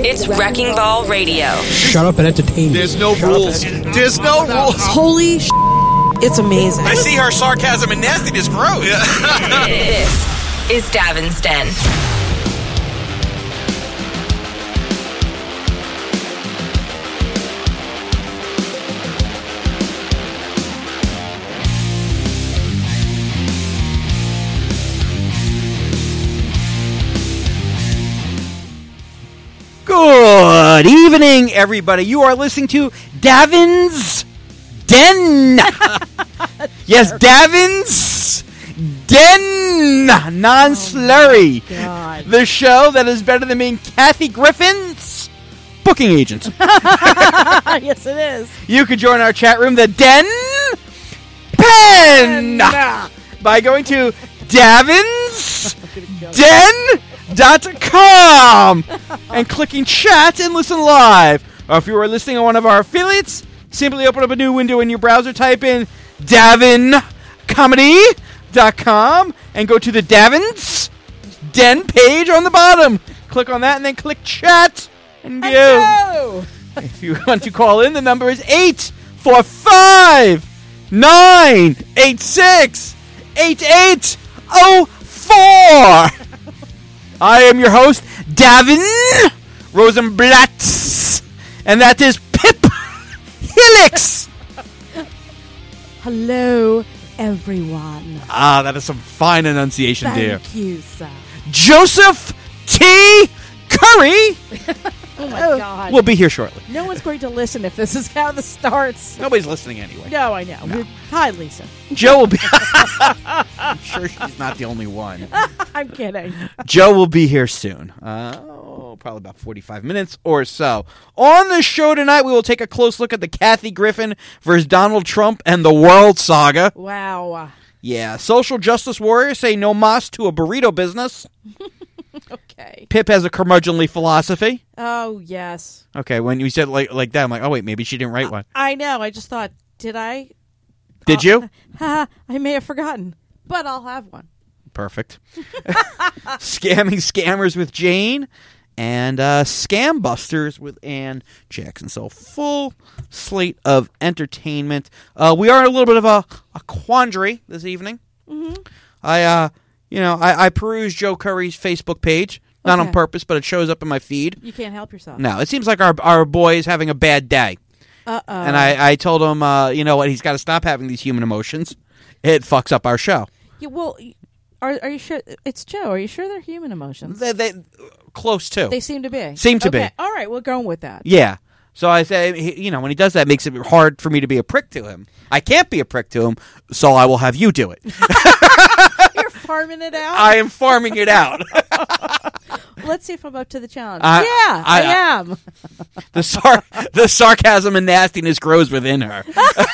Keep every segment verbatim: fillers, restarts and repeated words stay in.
It's Wrecking Ball Radio. Shut up and entertain me. There's no Shut rules. There's no rules. Holy sh**. It's amazing. I see her sarcasm and nastiness grow. This is Davin's Den. Good evening, everybody. You are listening to Davin's Den. Yes, Davin's Den. Non-slurry. Oh the show that is better than being Kathy Griffin's booking agent. Yes, it is. You could join our chat room, the Den Pen, by going to Davin's Den. Dot com and clicking chat and listen live. Or if you are listening on one of our affiliates, simply open up a new window in your browser, type in davin comedy dot com and go to the Davin's Den page on the bottom. Click on that and then click chat and go. Hello. If you want to call in, the number is eight four five, nine eight six, eight eight zero four. I am your host, Davin Rosenblatt, and that is Pip Helix. Hello, everyone. Ah, that is some fine enunciation, dear. Thank you, sir. Joseph T. Curry Oh, my God. will be here shortly. No one's going to listen if this is how this starts. Nobody's listening anyway. No, I know. No. Hi, Lisa. Joe will be... I'm sure she's not the only one. I'm kidding. Joe will be here soon. Uh, oh, probably about forty-five minutes or so. On the show tonight, we will take a close look at the Kathy Griffin versus Donald Trump and the World Saga. Wow. Yeah, social justice warriors say no mas to a burrito business. Okay. Pip has a curmudgeonly philosophy. Oh, yes. Okay, when you said like like that, I'm like, oh, wait, maybe she didn't write one. I know. I just thought, did I? Did Uh, you? Haha, I may have forgotten, but I'll have one. Perfect. Scamming scammers with Jane and uh, Scam Busters with Ann Jackson. So full slate of entertainment. Uh, we are in a little bit of a, a quandary this evening. Mm-hmm. I, uh, you know, I, I perused Joe Curry's Facebook page, not Okay. on purpose, but it shows up in my feed. You can't help yourself. No, it seems like our our boy is having a bad day. Uh-oh. And I, I told him, uh, you know what, he's got to stop having these human emotions. It fucks up our show. Yeah, well, are are you sure? It's Joe. Are you sure they're human emotions? They, they, close to. They seem to be. Seem to okay. be. All right, we're going with that. Yeah. So I say, he- you know, when he does that, it makes it hard for me to be a prick to him. I can't be a prick to him, so I will have you do it. You're farming it out? I am farming it out. Let's see if I'm up to the challenge. I- yeah, I, I- am. The sar- the sarcasm and nastiness grows within her.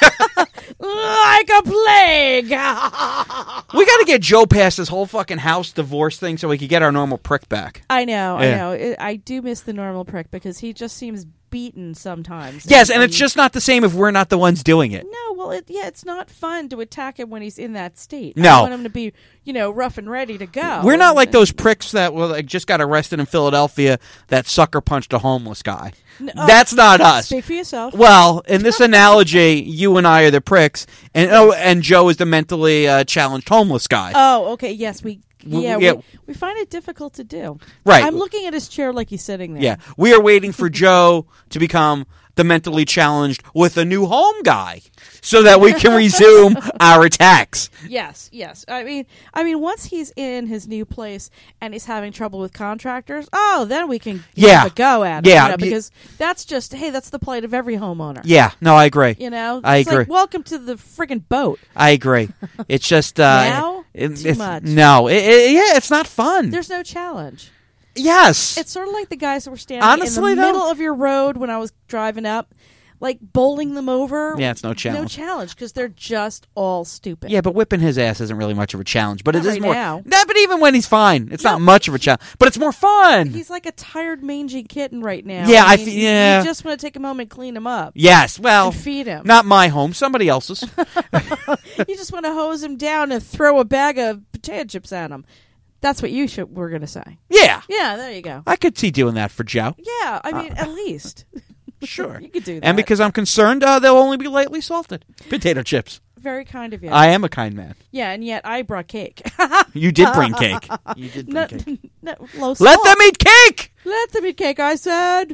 Like a plague. We got to get Joe past this whole fucking house divorce thing so we can get our normal prick back. I know, I Yeah. know. It, I do miss the normal prick because he just seems beaten sometimes. Yes, and it's just not the same if we're not the ones doing it. No, well, it, yeah, it's not fun to attack him when he's in that state. No. I want him to be, you know, rough and ready to go. We're not like those pricks that well, like, just got arrested in Philadelphia that sucker punched a homeless guy. N- uh, That's not us. Speak for yourself. Well, in this analogy, you and I are the pricks, and oh, and Joe is the mentally uh, challenged homeless guy. Oh, okay. Yes, we. W- Yeah, yeah. We, we find it difficult to do. Right. I'm looking at his chair like he's sitting there. Yeah, we are waiting for Joe to become the mentally challenged with a new home guy, so that we can resume our attacks. Yes, yes. I mean, I mean, once he's in his new place and he's having trouble with contractors, oh, then we can Yeah. have a go at it. Yeah. you know, because that's just hey, that's the plight of every homeowner. Yeah, no, I agree. You know, I it's agree. Like, welcome to the friggin' boat. I agree. It's just uh, Now? it- Too it's- much. No, it, it, yeah, it's not fun. There's no challenge. yes, It's sort of like the guys that were standing Honestly, in the though- middle of your road when I was driving up, like bowling them over. Yeah, it's no No challenge. challenge because they're just all stupid. Yeah, but whipping his ass isn't really much of a challenge. But Not it is right more. now. Nah, but even when he's fine, it's No. not much of a challenge. But it's more fun. He's like a tired, mangy kitten right now. Yeah, I mean, fe- you- yeah. You just want to take a moment, clean him up, Yes, well, and feed him. not my home, somebody else's. You just want to hose him down and throw a bag of potato chips at him. That's what you should were going to say. Yeah. Yeah, there you go. I could see doing that for Joe. Yeah, I mean, Uh, at least. Sure. You could do that. And because I'm concerned, uh, they'll only be lightly salted. Potato chips. Very kind of you. I am a kind man. Yeah, and yet I brought cake. You did bring cake. You did bring no, cake. no, low Let salt. them eat cake! Let them eat cake, I said.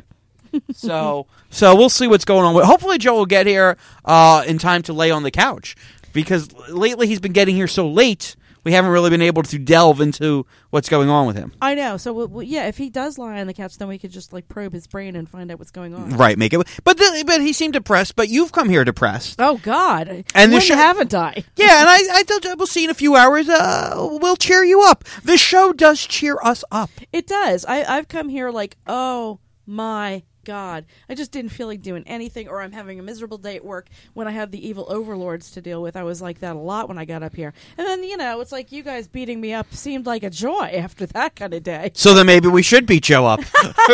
So, so we'll see what's going on. with Hopefully, Joe will get here uh, in time to lay on the couch. Because lately he's been getting here so late, we haven't really been able to delve into what's going on with him. I know. So, we, we, yeah, if he does lie on the couch, then we could just like probe his brain and find out what's going on. Right, make it. But the, but he seemed depressed. But you've come here depressed. Oh God! And when the show- haven't I? Yeah, and I, I told you we'll see in a few hours. Uh, we'll cheer you up. The show does cheer us up. It does. I, I've come here like, oh my God, I just didn't feel like doing anything, or I'm having a miserable day at work when I have the evil overlords to deal with. I was like that a lot when I got up here. And then, you know, it's like you guys beating me up seemed like a joy after that kind of day. So then maybe we should beat Joe up.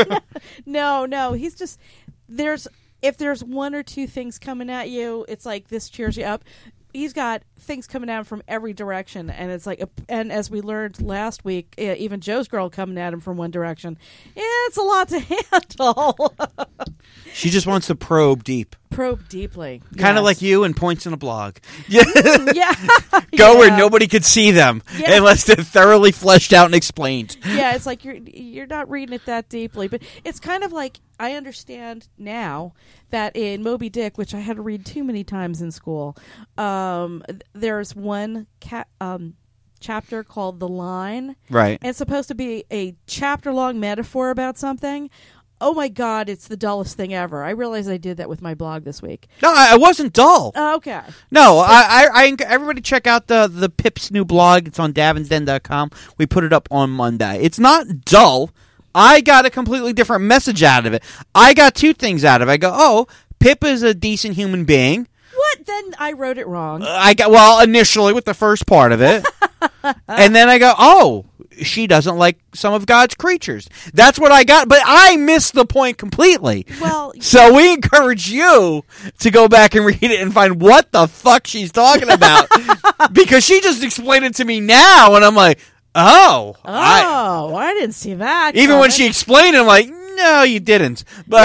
No, no, he's just, there's, if there's one or two things coming at you, it's like this cheers you up. He's got things coming down from every direction, and it's like, a, and as we learned last week, uh, even Joe's girl coming at him from one direction. It's a lot to handle. She just wants to probe deep. Probe deeply. Kind of Yes. like you and points in a blog. Yeah. Yeah. Go Yeah. where nobody could see them Yeah. unless they're thoroughly fleshed out and explained. Yeah, it's like you're you're not reading it that deeply, but it's kind of like I understand now that in Moby Dick, which I had to read too many times in school, um, th- there's one ca- um, chapter called "The Line," Right. and it's supposed to be a chapter-long metaphor about something. Oh my God, it's the dullest thing ever. I realized I did that with my blog this week. No, I, I wasn't dull. Oh, okay. No, I, I, I, enc- everybody check out the the Pip's new blog. It's on davins den dot com. We put it up on Monday. It's not dull. I got a completely different message out of it. I got two things out of it. I go, oh, Pip is a decent human being. What? Then I wrote it wrong. I got well initially with the first part of it, and then I go, oh, she doesn't like some of God's creatures. That's what I got, but I missed the point completely. Well, So we encourage you to go back and read it and find what the fuck she's talking about, because she just explained it to me now, and I'm like, oh, oh, I, I, didn't see that. even when coming. she explained it, I'm like, no, you didn't. But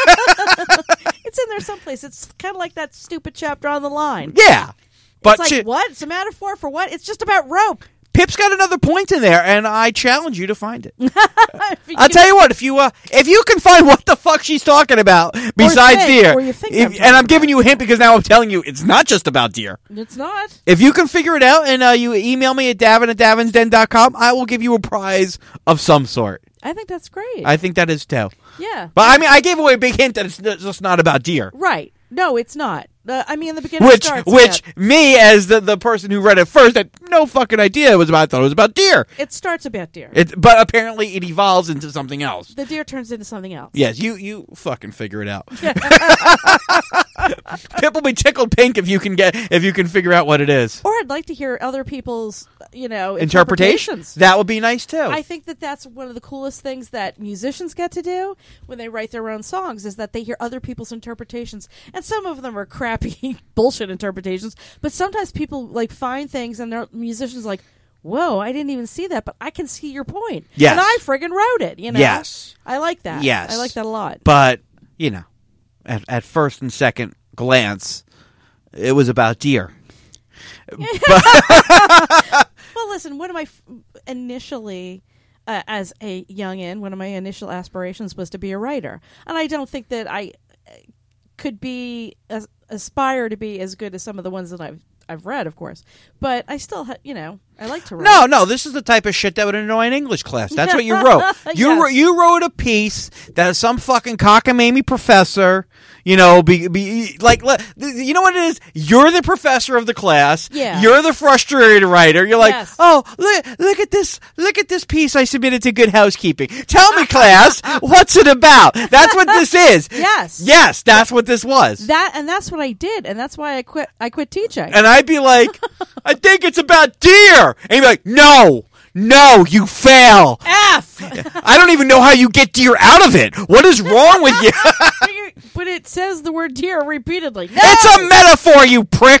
It's in there someplace. It's kind of like that stupid chapter on The Line. yeah, but It's like, she, what? It's a metaphor for what? It's just about rope. Pip's got another point in there, and I challenge you to find it. If you I'll can- tell you what, if you uh, if you can find what the fuck she's talking about besides think, deer, or you think if- I'm and talking I'm giving you a hint because now I'm telling you it's not just about deer. It's not. If you can figure it out and uh, you email me at davin at davins den dot com, I will give you a prize of some sort. I think that's great. I think that is too. yeah. But I mean, I gave away a big hint that it's n- just not about deer. Right. No, it's not. Uh, I mean, in the beginning Which, starts which about, me as the, the person who read it first had no fucking idea it was about. I thought it was about deer. it starts about deer. It, but apparently it evolves into something else. the deer turns into something else. Yes, you you fucking figure it out. Pip will be tickled pink if you can get if you can figure out what it is. Or I'd like to hear other people's, you know, Interpretation? interpretations. That would be nice too. I think that that's one of the coolest things that musicians get to do when they write their own songs is that they hear other people's interpretations, and some of them are crappy bullshit interpretations. But sometimes people like find things, and their musicians like, "Whoa, I didn't even see that, but I can see your point." Yes. and I friggin' wrote it. You know. Yes. I like that. Yes. I like that a lot. But you know, at at first and second glance, it was about deer. Well, listen, one of my f- initially, uh, as a youngin, one of my initial aspirations was to be a writer, and I don't think that I uh, could be as, aspire to be as good as some of the ones that I've I've read, of course. But I still, ha- you know, I like to write. No, no, this is the type of shit that would annoy an English class. That's what you wrote. You Yes. wrote, you wrote a piece that some fucking cockamamie professor, you know, be, be like, le- you know what it is? You're the professor of the class. Yeah. You're the frustrated writer. You're like, Yes. oh, look, look at this, look at this piece I submitted to Good Housekeeping. Tell me, class, what's it about? That's what this is. Yes. Yes, that's what this was. That and that's what I did, and that's why I quit. I quit teaching. And I'd be like, I think it's about deer. And he'd be like, no, no, you fail. F. I don't even know how you get deer out of it. What is wrong with you? But it says the word deer repeatedly. No! It's a metaphor, you prick.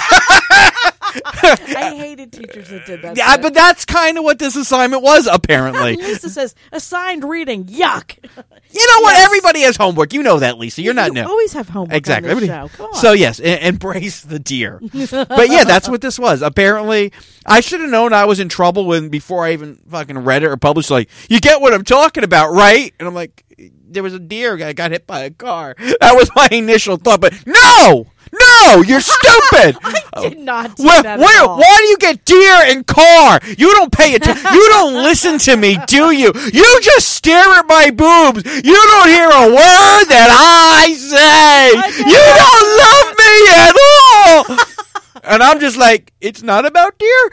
I hated teachers that did that. Yeah, shit. but that's kind of what this assignment was, apparently. Lisa says, assigned reading, yuck. You know what? Yes. Everybody has homework. You know that, Lisa. You're not You new. always have homework Exactly. on this Everybody- show. Come on. So, yes, e- embrace the deer. But, yeah, that's what this was. Apparently, I should have known I was in trouble when before I even fucking read it or published, like, you get what I'm talking about, right? And I'm like, there was a deer that got hit by a car. That was my initial thought. But, no! No! You're stupid! I did not do Well, that where, at all. why do you get deer in car? You don't pay attention. You don't listen to me, do you? You just stare at my boobs. You don't hear a word that I say. I You don't love me at all. And I'm just like, it's not about deer?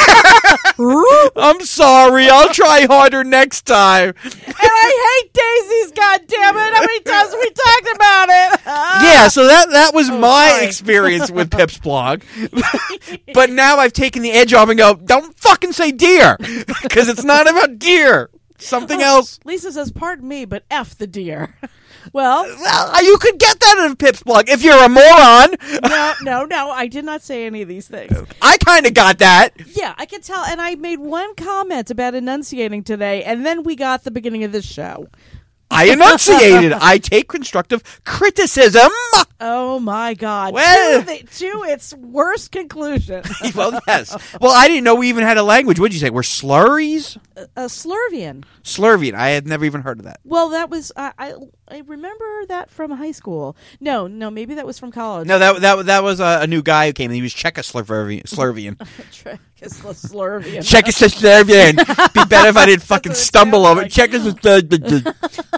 I'm sorry. I'll try harder next time. And I hate daisies, goddammit. How many times have we talked about it? Yeah, so that that was Oh, my sorry. experience with Pip's blog. But now I've taken the edge off and go, don't fucking say deer. Because it's not about deer. Something else. Lisa says, pardon me, but F the deer. Well, Well, you could get that in Pip's blog if you're a moron. no, no, no. I did not say any of these things. I kind of got that. Yeah, I can tell. And I made one comment about enunciating today, and then we got the beginning of this show. I enunciated. I take constructive criticism. Oh, my God. Well- to, the, to its worst conclusion. Well, yes. Well, I didn't know we even had a language. What did you say? We're slurries? A Slurvian. Slurvian. I had never even heard of that. Well, that was, I, I I remember that from high school. No, no, maybe that was from college. No, that that that was a, a new guy who came. He was Czechoslovakian. Slurvian. Czechoslovakian. Czechoslovakian. Be better if I didn't fucking what it stumble sounds over like. Czechoslovakian.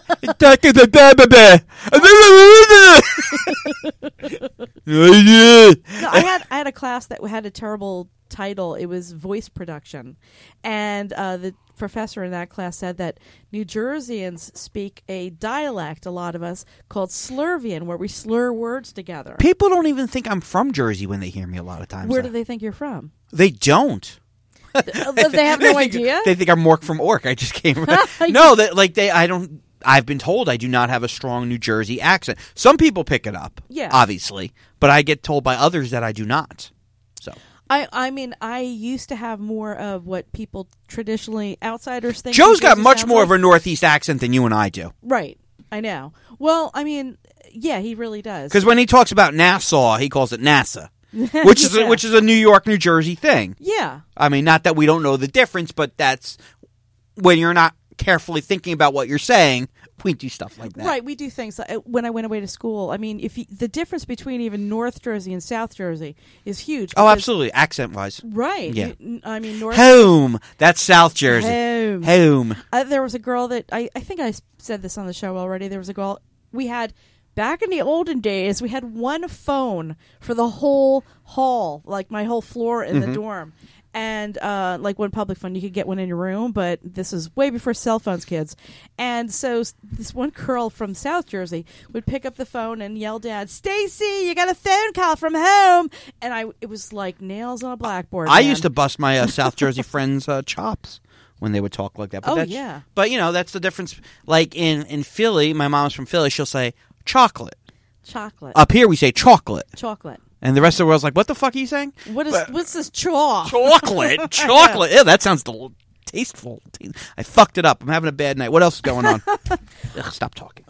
No, I had I had a class that had a terrible title. It was voice production, and uh, the professor in that class said that New Jerseyans speak a dialect. A lot of us called Slurvian, where we slur words together. People don't even think I'm from Jersey when they hear me a lot of times. Where though. do they think you're from? They don't. Uh, they have no They think- idea. They think I'm Mork from Ork. I just came. No, that like they. I don't. I've been told I do not have a strong New Jersey accent. Some people pick it up, Yeah. obviously, but I get told by others that I do not. So I, I mean, I used to have more of what people traditionally outsiders think. Joe's New got Jersey much sounds more like. of a Northeast accent than you and I do. Right. I know. Well, I mean, yeah, he really does. Because when he talks about Nassau, he calls it NASA, which is a, Yeah. which is a New York, New Jersey thing. Yeah. I mean, not that we don't know the difference, but that's when you're not carefully thinking about what you're saying. We do stuff like that. Right, we do things. Like, uh, when I went away to school, I mean, if you, the difference between even North Jersey and South Jersey is huge. Oh, because- absolutely, accent wise. Right. Yeah. You- I mean, North Home. That's South Jersey. Home. Home. Uh, there was a girl that I, I think I s- said this on the show already. There was a girl we had back in the olden days. We had one phone for the whole hall, like my whole floor in Mm-hmm. the dorm. And uh, like one public phone, you could get one in your room, but this is way before cell phones, kids. And so s- this one girl from South Jersey would pick up the phone and yell down, "Stacy, you got a phone call from home!" And I, it was like nails on a blackboard. I man. used to bust my uh, South Jersey friends' uh, chops when they would talk like that. But Oh, that's, yeah. But, you know, that's the difference. Like in, in Philly, my mom's from Philly, she'll say chocolate. chocolate, Up here, we say chocolate. chocolate. And the rest of the world's like, what the fuck are you saying? What is But- what's this chaw? Chocolate. Chocolate. Ew, that sounds del- tasteful. I fucked it up. I'm having a bad night. What else is going on? Ugh, stop talking.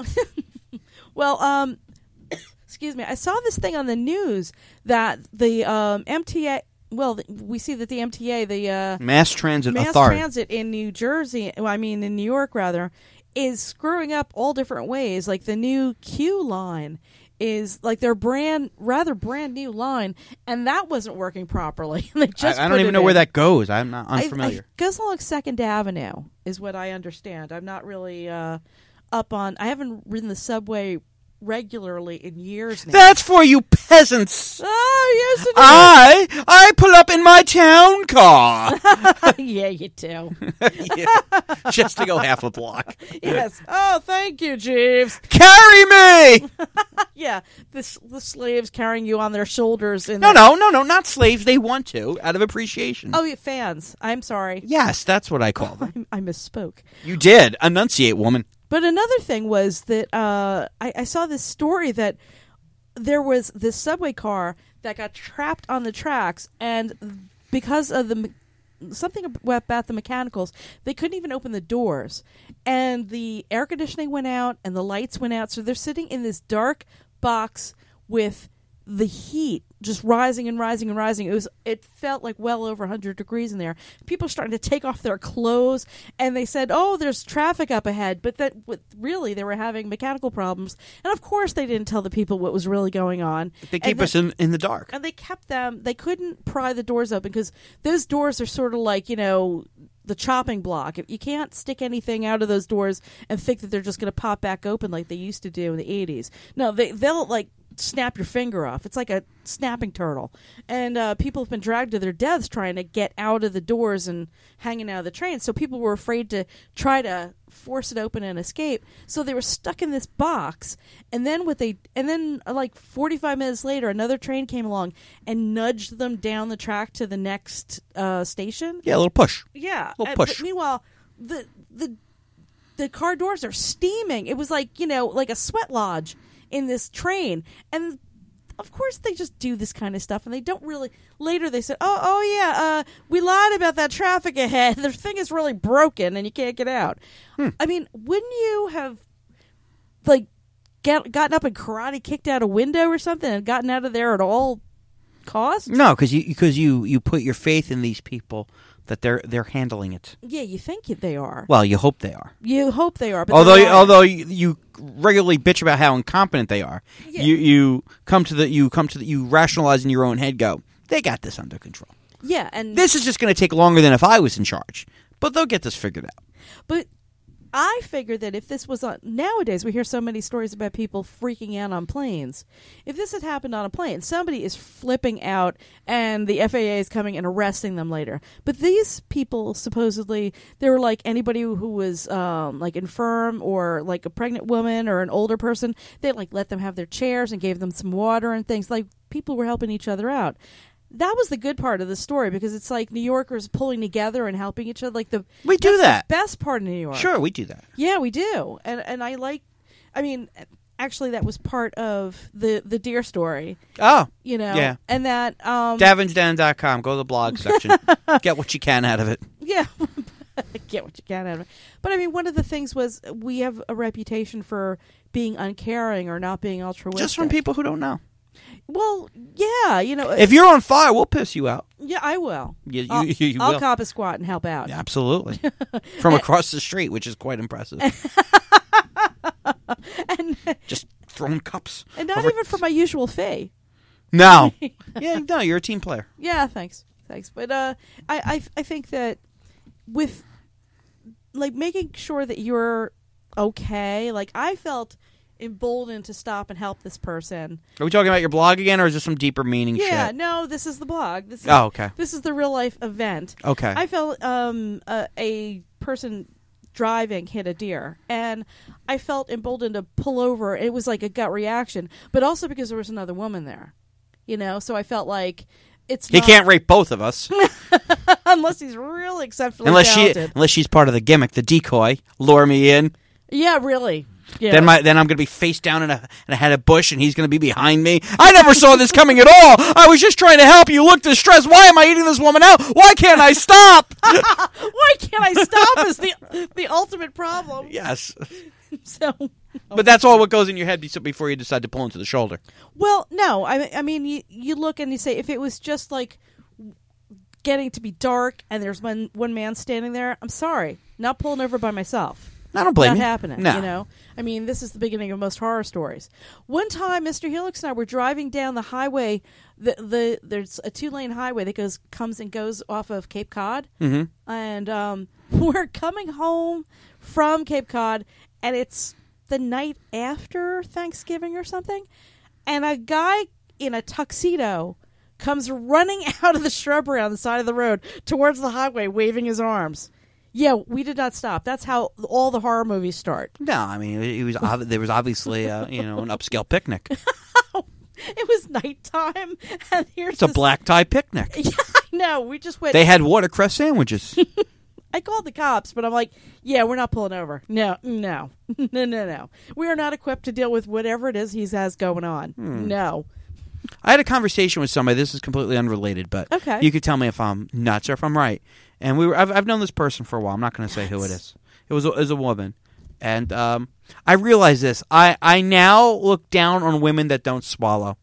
Well, um, excuse me. I saw this thing on the news that the um, M T A. Well, th- we see that the M T A, the uh, Mass Transit Mass Authority. Transit in New Jersey, well, I mean in New York rather, is screwing up all different ways. Like the new Q line is like their brand, rather brand new line, and that wasn't working properly. They just I, I put don't even it know where in. that goes. I'm not I- unfamiliar. I, goes along Second Avenue is what I understand. I'm not really uh, up on. I haven't ridden the subway regularly in years now. That's for you peasants. Oh, yes, it I I pull up in my town car. is. Yeah, you do. Yeah, just to go half a block. Yes. Oh, thank you, Jeeves. Carry me. Yeah, the, the slaves carrying you on their shoulders. In No, the- no, no, no, not slaves. They want to, out of appreciation. Oh, yeah, fans. I'm sorry. Yes, that's what I call them. I, I misspoke. You did. Enunciate, woman. But another thing was that uh, I, I saw this story that there was this subway car that got trapped on the tracks, and because of the me- something about the mechanicals, they couldn't even open the doors, and the air conditioning went out and the lights went out, so they're sitting in this dark box with the heat just rising and rising and rising. It was it felt like well over one hundred degrees in there. People starting to take off their clothes, and they said, oh, there's traffic up ahead, but that really they were having mechanical problems, and of course they didn't tell the people what was really going on. They keep And us the- in, in the dark. and they kept them, they couldn't pry the doors open because those doors are sort of like, you know, the chopping block. You can't stick anything out of those doors and think that they're just going to pop back open like they used to do in the eighties. No, they, they'll like snap your finger off. It's like a snapping turtle. And uh, people have been dragged to their deaths trying to get out of the doors and hanging out of the train. So people were afraid to try to force it open and escape. So they were stuck in this box. And then what they and then uh, like forty-five minutes later, another train came along and nudged them down the track to the next uh, station. Yeah, a little push. Yeah. Little Uh, push. But meanwhile, the the the car doors are steaming. It was like, you know, like a sweat lodge in this train. And of course they just do this kind of stuff, and they don't really. Later they said, "Oh, oh yeah, uh, we lied about that traffic ahead. The thing is really broken, and you can't get out." Hmm. I mean, wouldn't you have like get, gotten up and karate kicked out a window or something and gotten out of there at all costs? No, because you because you, you put your faith in these people that they're they're handling it. Yeah, you think they are. Well, you hope they are. You hope they are. But Although they're not. although you, you regularly bitch about how incompetent they are, Yeah. you you come to the you come to the you rationalize in your own head. Go, they got this under control. Yeah, and This is just going to take longer than if I was in charge, but they'll get this figured out. But I figure that if this was on nowadays, we hear so many stories about people freaking out on planes. If this had happened on a plane, somebody is flipping out, and the F A A is coming and arresting them later. But these people supposedly they were like anybody who was um, like infirm or like a pregnant woman or an older person. They like let them have their chairs and gave them some water and things. Like people were helping each other out. That was the good part of the story because it's like New Yorkers pulling together and helping each other. Like the We do that's that. the best part of New York. Sure, we do that. Yeah, we do, and and I like. I mean, actually, that was part of the the deer story. Oh, You know, Yeah. and that um, Davins Den dot com. Go to the blog section. Get what you can out of it. yeah, get what you can out of it. But I mean, one of the things was we have a reputation for being uncaring or not being altruistic. Just from people who don't know. Well, yeah, you know, If you're on fire, we'll piss you out. yeah, I will. You, you, I'll, you, you I'll will. cop a squat and help out. Absolutely. From across the street, which is quite impressive. and Just throwing cups. and not over- even for my usual fee. No. Yeah, no, you're a team player. Yeah, thanks, thanks. But uh, I, I, I think that with like making sure that you're okay. Like I felt emboldened to stop and help this person. Are we talking about your blog again, or is this some deeper meaning Yeah, shit? no, this is the blog. This is, Oh, okay. This is the real life event. Okay. I felt um a, a person driving hit a deer, and I felt emboldened to pull over. It was like a gut reaction, but also because there was another woman there. You know, so I felt like it's He not, can't rape both of us. unless he's really exceptionally unless she talented. unless she's part of the gimmick, the decoy. Lure me in. Yeah, really. Yeah. Then my then I'm gonna be face down in a in a head of bush, and he's gonna be behind me. I never saw this coming at all. I was just trying to help. You look distressed. Why am I eating this woman out? Why can't I stop? Why can't I stop? Is the the ultimate problem. Yes, So, but that's all what goes in your head be- before you decide to pull into the shoulder. well, no, I I mean you you look and you say if it was just like getting to be dark and there's one one man standing there, I'm sorry, not pulling over by myself. I don't blame Not you. happening. No. You know, I mean, this is the beginning of most horror stories. One time, Mister Helix and I were driving down the highway. The the there's a two lane highway that goes comes and goes off of Cape Cod, Mm-hmm. and um, we're coming home from Cape Cod, and it's the night after Thanksgiving or something, and a guy in a tuxedo comes running out of the shrubbery on the side of the road towards the highway, waving his arms. Yeah, we did not stop. That's how all the horror movies start. No, I mean, it was ob- there was obviously uh, you know an upscale picnic. It was nighttime, and here's It's a this- black tie picnic. Yeah, I know. We just went. They had watercress sandwiches. I called the cops, but I'm like, yeah, we're not pulling over. No, no, no, no, no. We are not equipped to deal with whatever it is he has going on. Hmm. No. I had a conversation with somebody. This is completely unrelated, but Okay. you could tell me if I'm nuts or if I'm right. And we were. I've, I've known this person for a while. I'm not going to say who it is. It was a, it was a woman, and um, I realize this. I I now look down on women that don't swallow.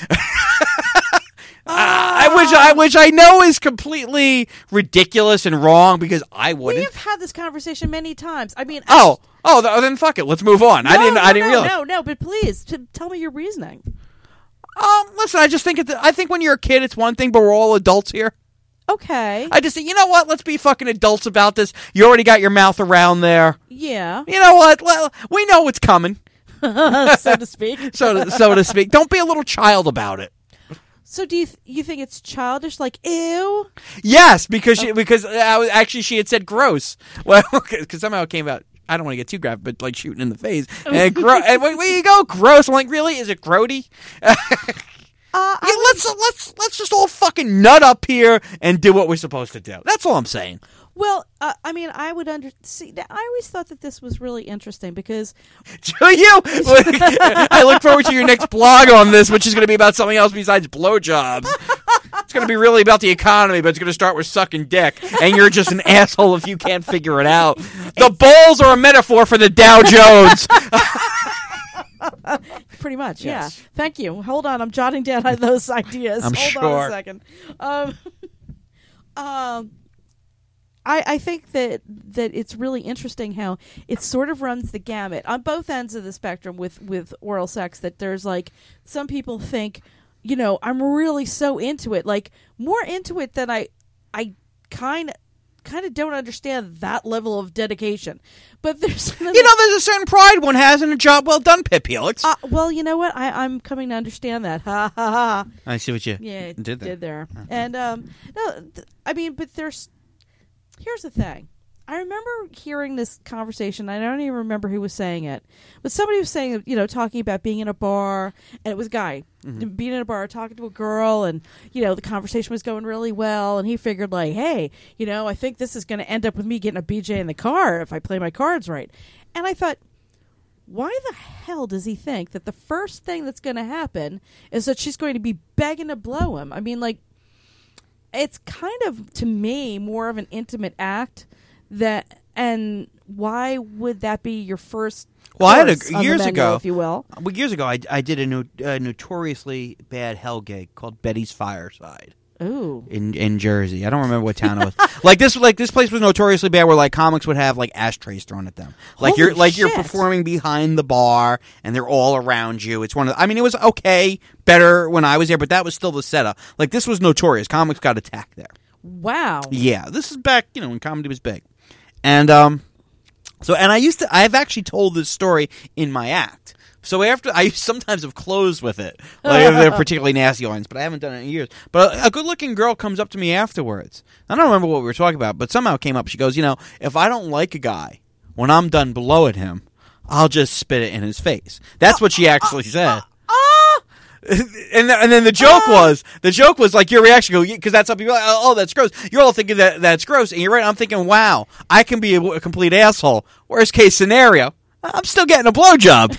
I which I which I know is completely ridiculous and wrong because I wouldn't. We've had this conversation many times. I mean, Oh, oh, th- then fuck it. Let's move on. I no, didn't. no, I didn't no, realize. No, no, but please t- tell me your reasoning. Um, listen. I just think it. I think when you're a kid, it's one thing, but we're all adults here. Okay. I just think, you know what? Let's be fucking adults about this. You already got your mouth around there. Yeah, You know what? Well, we know what's coming, so to speak. so to, so to speak. Don't be a little child about it. So do you th- you think it's childish? Like, ew? Yes, because she, because I was, actually she had said gross. Well, because somehow it came out. I don't want to get too graphic, but like shooting in the face. And, gro- and where, where you go? Gross. I'm like, really? Is it grody? Uh, Yeah, let's let's let's just all fucking nut up here and do what we're supposed to do. That's all I'm saying. Well, uh, I mean, I would under see. I always thought that this was really interesting because Do you? I look forward to your next blog on this, which is going to be about something else besides blowjobs. It's going to be really about the economy, but it's going to start with sucking dick, and you're just an asshole if you can't figure it out. The bowls are a metaphor for the Dow Jones. pretty much, Yes. yeah. Thank you. Hold on, I'm jotting down those ideas. I'm Hold on sure. a second. Um, um, I, I think that that it's really interesting how it sort of runs the gamut on both ends of the spectrum with, with oral sex. That there's like some people think, you know, I'm really so into it, like more into it than I I kind of kind of don't understand that level of dedication. But there's You know, there's a certain pride one has in a job well done, Pip Helix. uh, well, you know what? I, I'm coming to understand that. Ha ha ha. I see what you Yeah, it did there. did there. And um, no, th- I mean, but there's. Here's the thing. I remember hearing this conversation. I don't even remember who was saying it, but somebody was saying, you know, talking about being in a bar, and it was a guy Mm-hmm. being in a bar talking to a girl, and you know the conversation was going really well, and he figured like, hey, you know, I think this is going to end up with me getting a B J in the car if I play my cards right. And I thought, why the hell does he think that the first thing that's going to happen is that she's going to be begging to blow him? I mean, like, it's kind of, to me, more of an intimate act that, and why would that be your first Well, I had course a, on the years menu, ago, if you will? well, years ago, I, I did a, no, a notoriously bad hell gig called Betty's Fireside Ooh. in in Jersey. I don't remember what town it was. like this, like this place was notoriously bad, where like comics would have like ashtrays thrown at them. Like Holy you're like you're shit. performing behind the bar, and they're all around you. It's one of. The, I mean, it was okay, better when I was there, but that was still the setup. Like this was notorious. Comics got attacked there. Wow. Yeah, this is back, you know, when comedy was big. And um so and I used to I've actually told this story in my act. So after I sometimes have closed with it. Like if they're particularly nasty lines, but I haven't done it in years. But a, a good-looking girl comes up to me afterwards. I don't remember what we were talking about, but somehow it came up. She goes, "You know, if I don't like a guy, when I'm done blowing him, I'll just spit it in his face." That's what she actually said. And and then the joke was the joke was like your reaction, because that's how people are like, oh, that's gross. You're all thinking that that's gross, and you're right. I'm thinking, wow, I can be a, a complete asshole. Worst case scenario, I'm still getting a blowjob.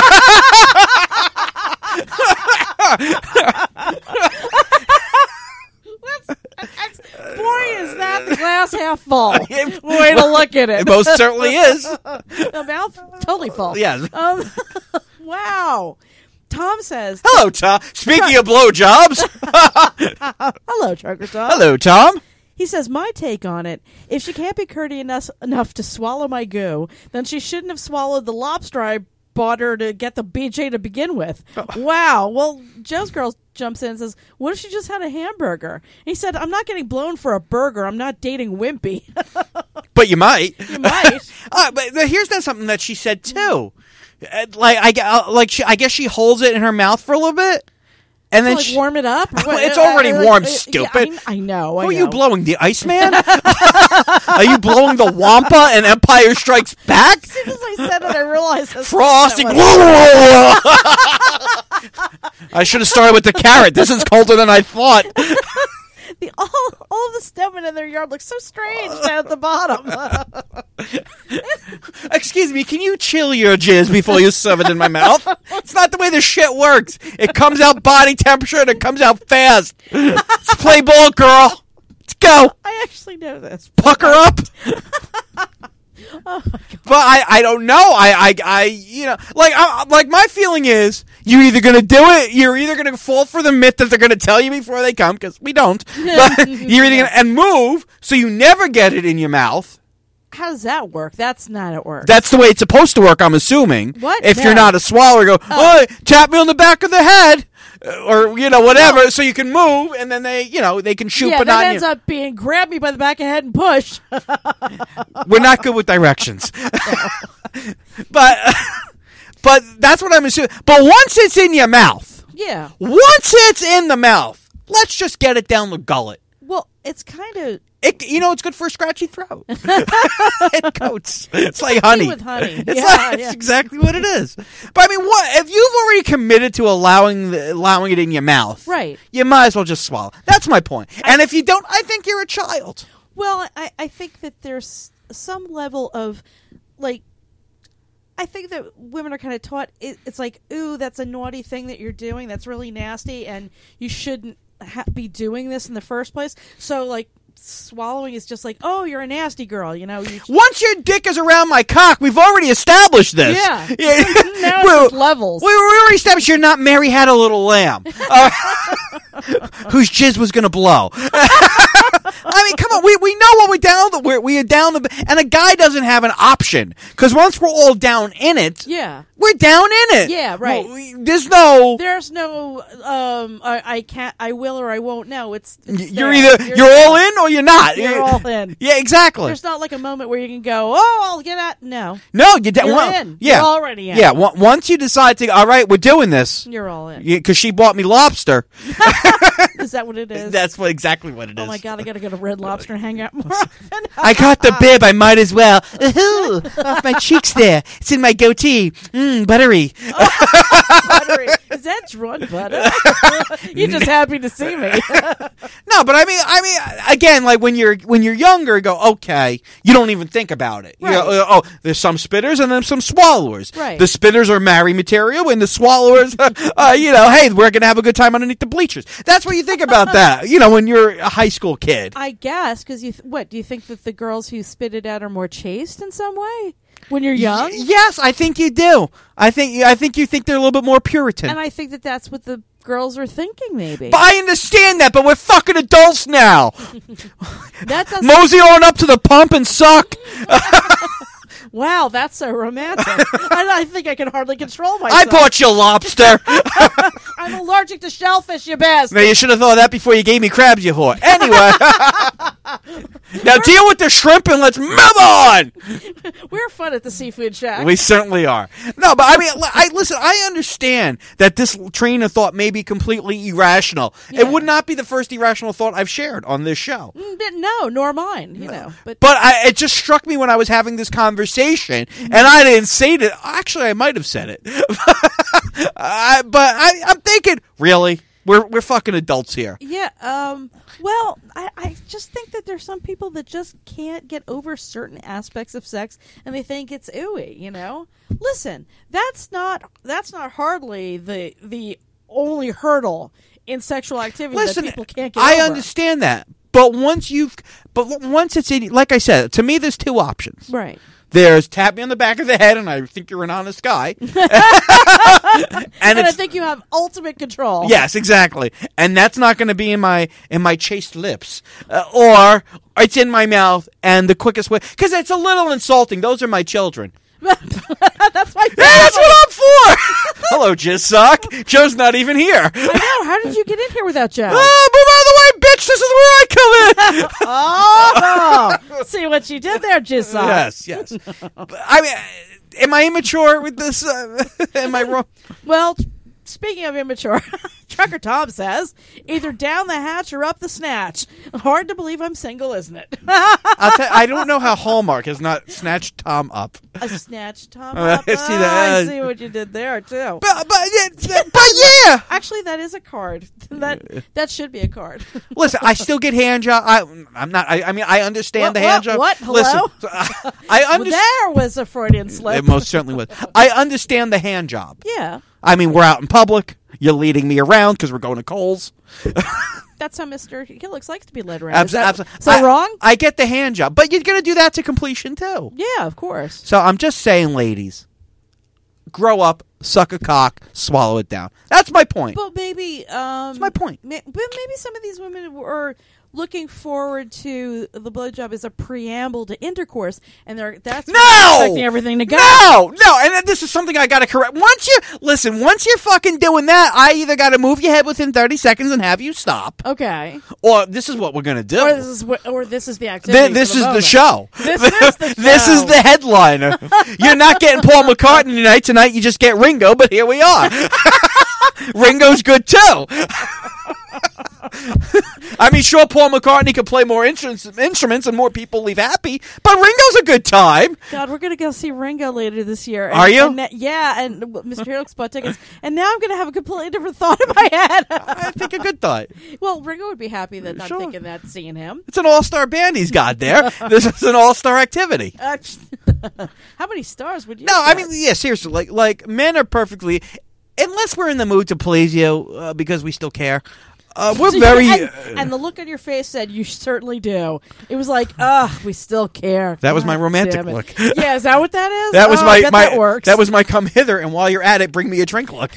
Boy, is that the glass half full. Way to look at it. It most certainly is. The mouth totally full. Yes. Um, wow. Tom says, Hello, Tom. Speaking of blowjobs, hello, Trucker Tom. hello, Tom. He says, my take on it, if she can't be courteous enough, enough to swallow my goo, then she shouldn't have swallowed the lobster I bought her to get the B J to begin with. Wow. Well, Joe's girl jumps in and says, what if she just had a hamburger? And he said, I'm not getting blown for a burger. I'm not dating Wimpy. But you might. You might. uh, but here's not something that she said, too. Uh, like, I, uh, like she, I guess she holds it in her mouth for a little bit. And then like she, warm it up? It's already Uh, warm, uh, stupid. Yeah, I, I know. I Who are know. you blowing? The Iceman? Are you blowing the Wampa and Empire Strikes Back? As soon as I said it, I realized that's Frosting. that was- I should have started with the carrot. This is colder than I thought. The, all, all of the stemming in their yard looks so strange down at the bottom. Excuse me, can you chill your jizz before you shove it in my mouth? It's not the way this shit works. It comes out body temperature and it comes out fast. Let's play ball, girl. Let's go. I actually know this. Pucker up. Oh my God. But I, I don't know. I, I, I you know, like, I, like my feeling is you're either going to do it, you're either going to fall for the myth that they're going to tell you before they come, because we don't. But you're either going to, and move so you never get it in your mouth. How does that work? That's not at work. That's the way it's supposed to work, I'm assuming. What? If No. you're not a swallower, go, oh, tap me on the back of the head. uh, Or, you know, whatever, so you can move, and then they, you know, they can shoot, yeah, but that not ends you. up being grab me by the back of the head and push. We're not good with directions. but, but that's what I'm assuming. But once it's in your mouth, Yeah. once it's in the mouth, let's just get it down the gullet. Well, it's kind of It, you know, it's good for a scratchy throat. It coats. It's like honey. with honey. It's, Yeah, like, yeah. it's exactly what it is. But I mean, what if you've already committed to allowing the, allowing it in your mouth? Right. You might as well just swallow. That's my point. And if you don't, I think you're a child. Well, I, I think that there's some level of, like, I think that women are kind of taught, it, it's like, ooh, that's a naughty thing that you're doing. That's really nasty, and you shouldn't ha- be doing this in the first place. So, like, swallowing is just like, oh, you're a nasty girl, you know. You sh- Once your dick is around my cock, we've already established this. Yeah. yeah. Now it's Well, just levels. We we already established you're not Mary Had a Little Lamb, uh, whose jizz was going to blow. I mean, come on, we we know what we're down. The, we're we are down the, and a guy doesn't have an option because once we're all down in it, Yeah. we're down in it. Yeah, right. Well, we- there's no. There's no, um, I, I can't, I will or I won't. No, it's, it's You're there. either you're, all in or you're not. You're all in. Yeah, exactly. There's not like a moment where you can go, oh, I'll get out. No. no, you da- You're well, in. Yeah, You're already in. Yeah, w- once you decide to, all right, we're doing this. You're all in. Because she bought me lobster. Is that what it is? That's what exactly what it is. Oh my God, I gotta go to Red Lobster and hang out more often. I got the bib. I might as well. Ooh, off my cheeks there. It's in my goatee. Mmm, buttery. Buttery. Is that drawn butter? You're just happy to see me. No, but I mean, I mean, again, like when you're when you're younger, you go okay. You don't even think about it. You Right. go, uh, oh, there's some spitters and then some swallowers. Right. The spitters are marry material, and the swallowers, uh, you know, hey, we're gonna have a good time underneath the bleachers. That's what you think about that. You know, when you're a high school kid. I guess, because you, th- what, do you think that the girls who spit it out are more chaste in some way? When you're young? Y- yes, I think you do. I think I think you think they're a little bit more Puritan. And I think that that's what the girls are thinking, maybe. But I understand that, but we're fucking adults now. That doesn't. Mosey on up to the pump and suck. Wow, that's so romantic. I, I think I can hardly control I myself. bought you lobster. I'm allergic to shellfish, you bastard. Now, you should have thought of that before you gave me crabs, you whore. Anyway. Now deal with the shrimp and let's move on. We're fun at the Seafood Shack. We certainly are. No, but I mean, I listen, I understand that this train of thought may be completely irrational. Yeah. It would not be the first irrational thought I've shared on this show. Mm, but no, nor mine, you know. But, But I, it just struck me when I was having this conversation, and I didn't say it. Actually, I might have said it. I, but I, I'm thinking, really? We're we're fucking adults here. yeah, um, well, I, I just think that there's some people that just can't get over certain aspects of sex, and they think it's ooey, you know? Listen, that's not that's not hardly the the only hurdle in sexual activity Listen, that people can't get I over. understand that, but once you've, but once it's in, like I said, to me, there's two options. Right. There's tap me on the back of the head, and I think you're an honest guy. and And I it's, think you have ultimate control. yes, exactly. And that's not going to be in my in my chaste lips, uh, or it's in my mouth. And the quickest way, because it's a little insulting. Those are my children. That's my Yeah, that's what I'm Hello, Jizzsock. Joe's not even here. I know. How did you get in here without Joe? Oh, move out of the way, bitch. This is where I come in. Oh, see what you did there, Jizzsock. Yes, yes. But, I mean, am I immature with this? Uh, am I wrong? Well, speaking of immature, Trucker Tom says, either down the hatch or up the snatch. Hard to believe I'm single, isn't it? I'll tell, I don't know how Hallmark has not snatched Tom up. A snatch Tom Uh, up. I see Oh, that. I see what you did there, too. But, but, yeah, but yeah. Actually, that is a card. That that should be a card. Listen, I still get hand job. I, I'm not. I, I mean, I understand What, the hand what, job. what? Hello? Listen, so I, I Well, understand. there was a Freudian slip. It most certainly was. I understand the hand job. Yeah. I mean, we're out in public. You're leading me around because we're going to Kohl's. That's how Mister Helix likes to be led around. Abs- is that, abs- is that I, wrong? I get the hand job, but you're going to do that to completion too. Yeah, of course. So I'm just saying, ladies, grow up, suck a cock, swallow it down. That's my point. But maybe, um, That's my point. ma- but maybe some of these women were looking forward to the blowjob as a preamble to intercourse, and they're that's No! expecting everything to go. No, no, and this is something I got to correct. Once you listen, once you're fucking doing that, I either got to move your head within thirty seconds and have you stop, Okay. or this is what we're gonna do. Or this is wh- or this is the activity. Th- this for is the, the moment. show. This is the This show. is the headliner. You're not getting Paul McCartney tonight. Tonight you just get Ringo, but here we are. Ringo's good too. I mean, sure, Paul McCartney could play more instruments, instruments and more people leave happy, but Ringo's a good time. God, we're gonna go see Ringo later this year. And, Are you? and that- yeah, and Mister Helix bought tickets, and now I'm gonna have a completely different thought in my head. I think a good thought. Well, Ringo would be happy that I'm Sure. thinking that, seeing him. It's an all-star band he's got there. This is an all-star activity. Uh, how many stars would you? No, I get? mean, yeah, seriously. Like, like men are perfectly, unless we're in the mood to please you uh, because we still care. Uh, we're So you- very. and, uh, and the look on your face said you certainly do. It was like, ugh, we still care. That was my God romantic damn it. look. Yeah, is that what that is? that was Oh, my I bet my that works. that was my come hither, and while you're at it, bring me a drink look.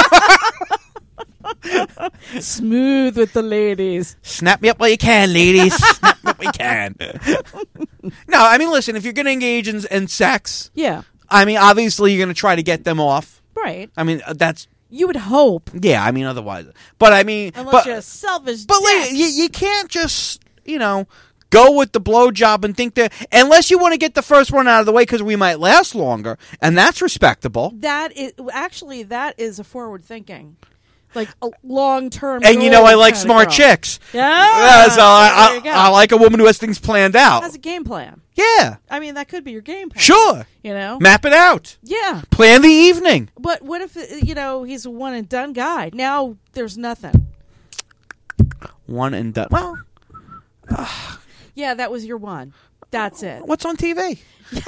smooth with the ladies. Snap me up while you can, ladies. Snap me up while you can. No, I mean, listen. If you're going to engage in, in sex, Yeah, I mean, obviously you're going to try to get them off. right. I mean, uh, that's You would hope, yeah. I mean, otherwise, but I mean, unless but, you're a selfish. But dick. like, you, you can't just, you know, go with the blowjob and think that, unless you want to get the first one out of the way because we might last longer, and that's respectable. that is actually that is a forward thinking, like a long term. And you know, I like smart chicks. Yeah, Uh, so I, there you go. I, I like a woman who has things planned out. Has a game plan. Yeah, I mean, that could be your game plan. sure. You know. Map it out. Yeah. Plan the evening. But what if, you know, he's a one and done guy? Now there's nothing. One and done. Well, Yeah, that was your one. That's it. what's on T V?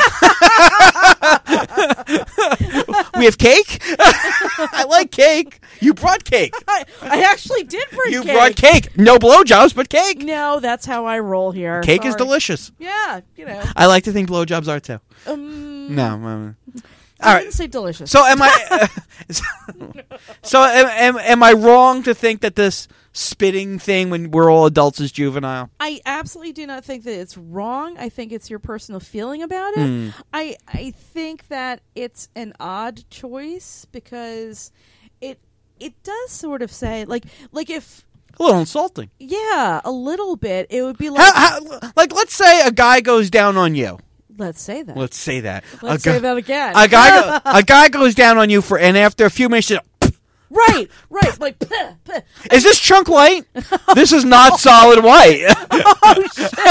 We have cake. I like cake. You brought cake. I, I actually did bring You cake. brought cake. No blowjobs, but cake. No, that's how I roll here. Cake is Sorry. delicious. Yeah, you know. I like to think blowjobs are too. Um, No. um, I all right. didn't say delicious. So am I? so am, am am I wrong to think that this spitting thing when we're all adults is juvenile? I absolutely do not think that it's wrong. I think it's your personal feeling about it. Hmm. I I think that it's an odd choice because it it does sort of say like like if A little insulting. yeah, a little bit. It would be like How, how, like, let's say a guy goes down on you. let's say that. Let's say that. Let's a guy, say that again. A guy, go, a guy goes down on you for, and after a few minutes, he's like, right, right. Like, puh, puh. is this chunk light? This is not solid white. Oh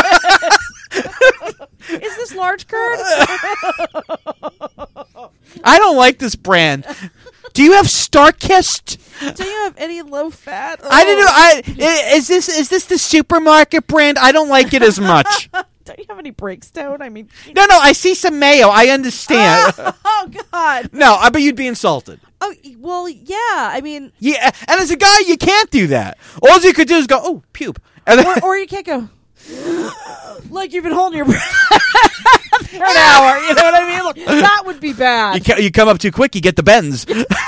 shit! Is this large curd? I don't like this brand. Do you have Starkist? Do you have any low fat? I didn't know. Oh. I i- is this is this the supermarket brand? I don't like it as much. Don't you have any Breakstone? I mean, No, no. I see some mayo. I understand. oh god. No, I bet you'd be insulted. Oh well, yeah. I mean, Yeah, and as a guy, you can't do that. All you could do is go, "Oh, pube," and then, or, or you can't go like you've been holding your breath for an hour. You know what I mean? Like, that would be you, bad. ca- you come up too quick, you get the bends.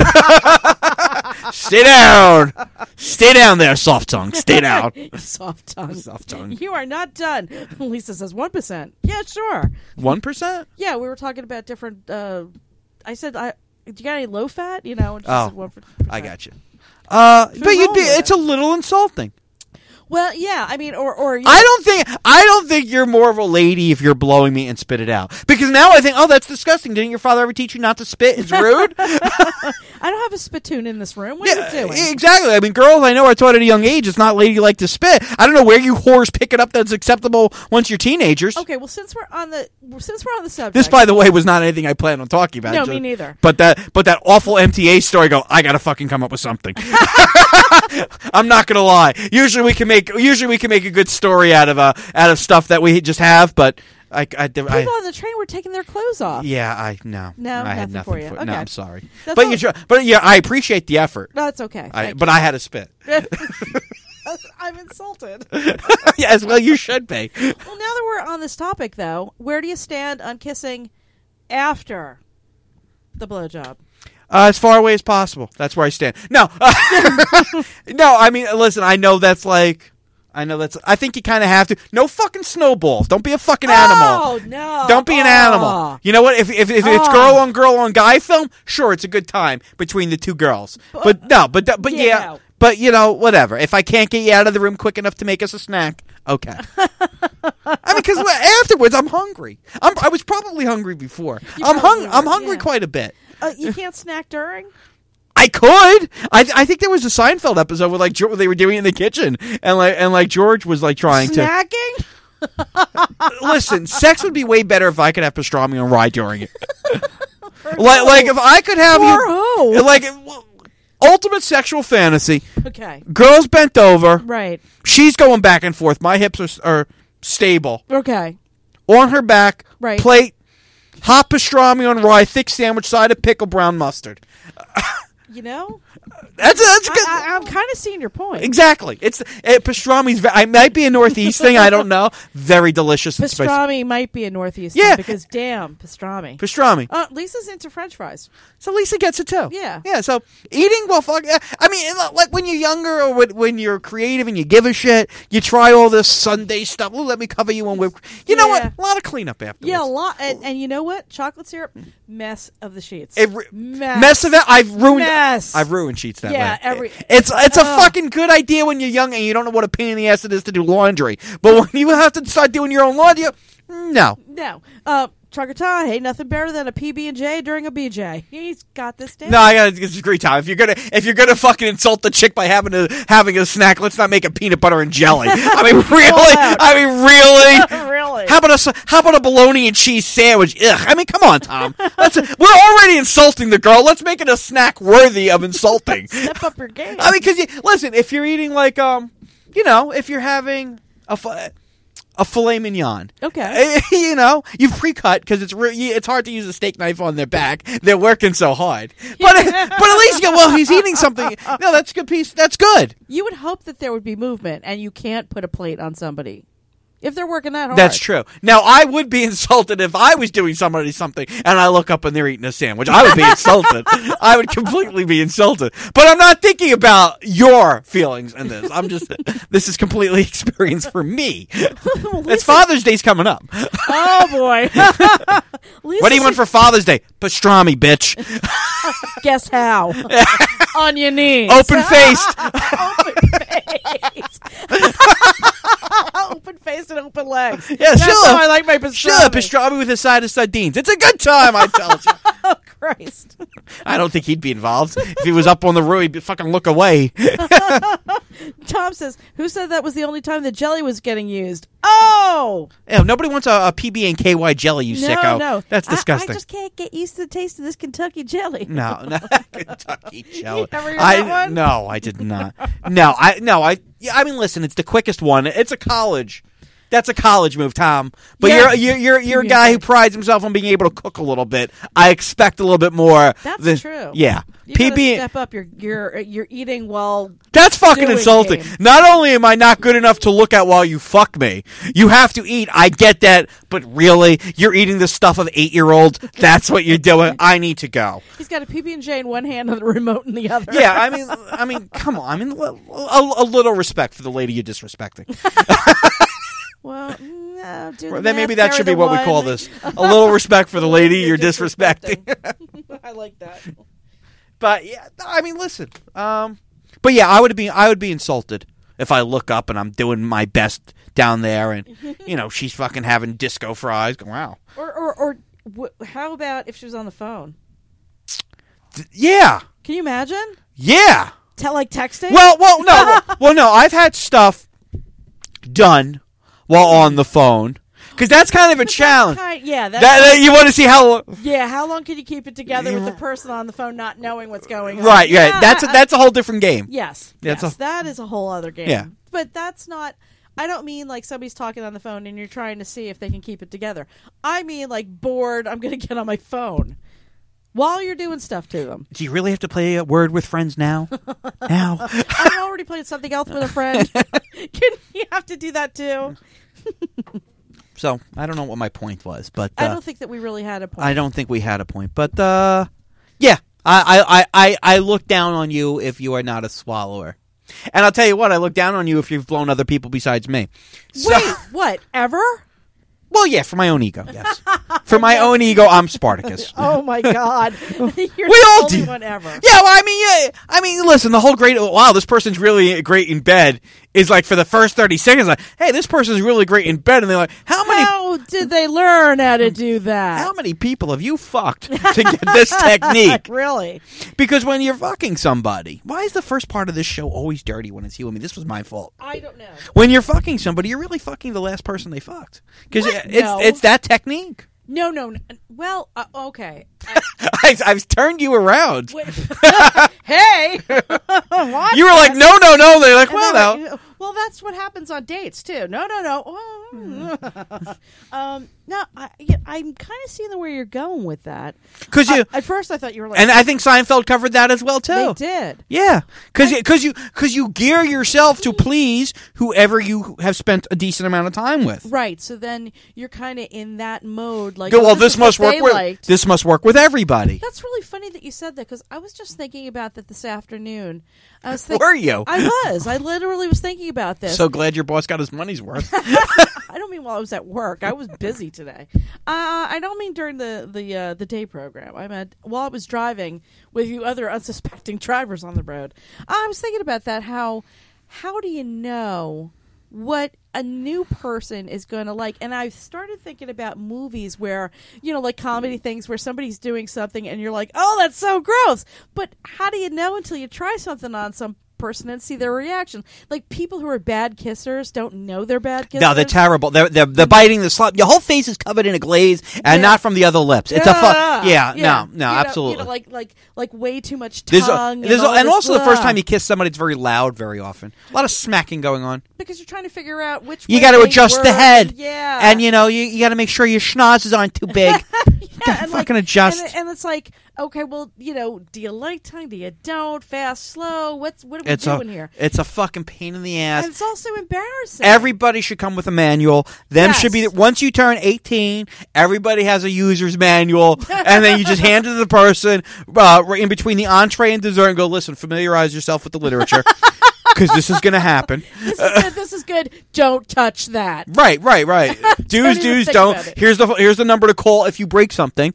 Stay down, stay down there, soft tongue. Stay down, Soft tongue. soft tongue. You are not done. Lisa says one percent. Yeah, sure. One percent. Yeah, we were talking about different. Uh, I said I do you got any low fat? You know, just Oh, one for, I got you. Uh, but we you'd roll be, with it's it? a little insulting. Well, yeah, I mean, or or you I don't think I don't think you're more of a lady if you're blowing me and spit it out. Because now I think, oh, that's disgusting. Didn't your father ever teach you not to spit? It's rude. I don't have a spittoon in this room. What are you doing? Exactly. I mean, girls I know are taught at a young age it's not ladylike to spit. I don't know where you whores pick it up that's acceptable once you're teenagers. Okay, well, since we're on the since we're on the subject, This, by the way, was not anything I planned on talking about. No, Just- me neither. But that, but that awful M T A story. Go. I gotta fucking come up with something. I'm not gonna lie. Usually we can make. Usually we can make a good story out of uh, out of stuff that we just have. But I, I, I, people on the train were taking their clothes off. yeah, I no, No, I had nothing nothing for you. No, Okay. I'm sorry. That's but all- you, try, but yeah, I appreciate the effort. No, that's okay. I, Thank but I had to spit. you. I'm insulted. Yes, well, you should be. Well, now that we're on this topic, though, where do you stand on kissing after the blowjob? Uh, as far away as possible. That's where I stand. No, no. I mean, listen. I know that's like. I know that's. I think you kind of have to. No fucking snowballs. Don't be a fucking animal. Oh no! Don't be an Oh. animal. You know what? If if, if it's Oh. girl on girl on guy film, sure, it's a good time between the two girls. But no, but but Yeah, yeah, no. but you know, whatever. If I can't get you out of the room quick enough to make us a snack, okay. I mean, because afterwards I'm hungry. I'm, I was probably hungry before. You I'm probably hung. I'm were, hungry yeah. quite a bit. Uh, you can't snack during. I could. I I think there was a Seinfeld episode where like George, they were doing it in the kitchen, and like and like George was like trying to Snacking? listen. Sex would be way better if I could have pastrami on rye during it. like like if I could have For you who? like ultimate sexual fantasy. Okay. Girls bent over. Right. She's going back and forth. My hips are, are stable. Okay. On her back. Right. Plate. Hot pastrami on rye. Thick sandwich. Side of pickle. Brown mustard. You know, That's a, that's a good. I, I, I'm kind of seeing your point. Exactly. It's it, pastrami's. ve- I might be a Northeast thing. I don't know. Very delicious. and spicy. Pastrami might be a Northeast Yeah. thing because damn pastrami. Pastrami. Uh, Lisa's into French fries. So Lisa gets it too. Yeah. Yeah. So eating, well, fuck. yeah. I mean, it- like when you're younger or when, when you're creative and you give a shit, you try all this Sunday stuff. Ooh, let me cover you on whipped. You know Yeah. what? A lot of cleanup afterwards. Yeah, a lot. And, and you know what? Chocolate syrup, mess of the sheets. It re- mess. mess of it. I've ruined. Mess. I've ruined sheets that Yeah, way. every- It's it's a Ugh. fucking good idea when you're young and you don't know what a pain in the ass it is to do laundry. But when you have to start doing your own laundry, no. No. Uh, Chagata, hey, nothing better than a P B and J during a B J. He's got this down. No, I gotta. It's a great time. If you're gonna, if you're gonna fucking insult the chick by having a having a snack, let's not make it peanut butter and jelly. I mean, really. out. I mean, really. Really? How about a s- how about a bologna and cheese sandwich? Ugh. I mean, come on, Tom. Let's, we're already insulting the girl. Let's make it a snack worthy of insulting. Step up your game. I mean, because you listen. If you're eating like um, you know, if you're having a. F- A filet mignon. Okay. You know, you've pre-cut because it's re- it's hard to use a steak knife on their back. They're working so hard. But but at least, you go, well, he's eating something. No, that's a good piece. That's good. You would hope that there would be movement, and you can't put a plate on somebody if they're working that hard. That's true. Now, I would be insulted if I was doing somebody something and I look up and they're eating a sandwich. I would be insulted. I would completely be insulted. But I'm not thinking about your feelings in this. I'm just, this is completely experience for me. It's Father's Day's coming up. Oh boy. What do you want for Father's Day? Pastrami, bitch. Guess how? On your knees. Open faced. Open face. Open face and open legs. Yeah, That's sure. how I like my pastrami. Sure, pastrami with a side of sardines. It's a good time, I tell you. Oh Christ. I don't think he'd be involved. If he was up on the roof, he'd fucking look away. Tom says, who said that was the only time the jelly was getting used? Oh! Yeah, nobody wants a, a P B and K Y jelly, you No, sicko. no. That's I- disgusting. I, just can't get used to the taste of this Kentucky jelly. No, no, Kentucky jelly. You ever heard I that one? no, I did not. No, I no, I. Yeah, I mean, listen, it's the quickest one. It's a college. That's a college move, Tom. But Yeah. you're you're you're, you're a guy who prides himself on being able to cook a little bit. I expect a little bit more. That's than- true. Yeah, You P gotta B. step up your your your eating while That's fucking doing insulting. game. Not only am I not good enough to look at while you fuck me, you have to eat. I get that, but really, you're eating the stuff of eight-year-olds. That's what you're doing. I need to go. he's got a P B and J in one hand and the remote in the other. Yeah, I mean, I mean, come on. I mean, a, a little respect for the lady you're disrespecting. Well, no, do Well, the then maybe math, that carry should be the what we one. call this. A little respect for the lady you're disrespecting. I like that. But yeah, I mean, listen. Um, but yeah, I would be I would be insulted if I look up and I'm doing my best down there, and you know she's fucking having disco fries. Wow. Or or or wh- how about if she was on the phone? Th- yeah. Can you imagine? Yeah. Tell like texting. Well, well, no, well, well, no. I've had stuff done while on the phone because that's kind of a challenge. Kind, yeah, that's That, that you want to see how. yeah. How long can you keep it together with the person on the phone not knowing what's going on? Right, Yeah, right. That's a, I- that's a whole different game. Yes, That's yes, a- that is a whole other game. Yeah. But that's not. I don't mean like somebody's talking on the phone and you're trying to see if they can keep it together. I mean like bored. I'm going to get on my phone while you're doing stuff to them. Do you really have to play a word with friends now? now. I've already played something else with a friend. Can you have to do that too? So I don't know what my point was, but uh, I don't think that we really had a point. I don't think we had a point. But uh, yeah, I, I, I, I look down on you if you are not a swallower. And I'll tell you what, I look down on you if you've blown other people besides me. So, Wait, what? Ever? well, yeah, for my own ego, yes. For my own ego, I'm Spartacus. Oh my God! You're We the all only do. one ever. Yeah, well, I mean, yeah, I mean, listen, the whole great, wow, this person's really great in bed is like for the first thirty seconds, like, hey, this person's really great in bed. And they're like, how many, How did they learn how to do that? how many people have you fucked to get this technique? Really? Because when you're fucking somebody, why is the first part of this show always dirty when it's you? I mean, this was my fault. I don't know. When you're fucking somebody, you're really fucking the last person they fucked. Because What? it's, No. it's that technique. No, no. no. Well, uh, okay. I, I've turned you around. Wait. Hey, what? You were like, no, no, no. They're like, And well, then, no. like, well, that's what happens on dates too. No, no, no. Oh. um, no, I, yeah, I'm kind of seeing where you're going with that. Because you, I- at first, I thought you were like, and I think Seinfeld covered that as well, too. they did. Yeah, because because you because you gear yourself to please whoever you have spent a decent amount of time with. Right. So then you're kind of in that mode, like, Go, oh, well, this, is must what work they with liked. this must work with everybody. That's really funny that you said that because I was just thinking about that this afternoon. I was thinking, Were you? I was. I literally was thinking about this. So glad your boss got his money's worth. I don't mean while I was at work. I was busy today. Uh, I don't mean during the the uh, the day program. I meant while I was driving with you other unsuspecting drivers on the road. I was thinking about that. How how do you know what a new person is going to like? And I started thinking about movies where, you know, like comedy things where somebody's doing something and you're like, oh, that's so gross. But how do you know until you try something on some person and see their reaction? Like people who are bad kissers don't know they're bad kissers. No, they're terrible. They're, they're they're biting the slap. Your whole face is covered in a glaze, and Yeah. not from the other lips. It's a fu- yeah, no, no, You know, absolutely. You know, like like like way too much There's a- tongue. there's and, a- all and this also the first blah. time you kiss somebody, it's very loud. Very often, a lot of smacking going on. because you're trying to figure out which You way got to they adjust the work. head, Yeah, and you know you, you got to make sure your schnozzes aren't too big. yeah, and fucking like, adjust. And, and it's like, okay, well, you know, do you like tongue? Do you don't? Fast, slow? What's what are we It's a doing here? it's a fucking pain in the ass. And it's also embarrassing. Everybody should come with a manual. Them Yes. should be once you turn eighteen. Everybody has a user's manual, and then you just hand it to the person uh, right in between the entree and dessert, and go, listen, familiarize yourself with the literature because this is going to happen. this is good. This is good. Don't touch that. Right, right, right. Do's, even do's, think don't. about it. Here's the here's the number to call if you break something.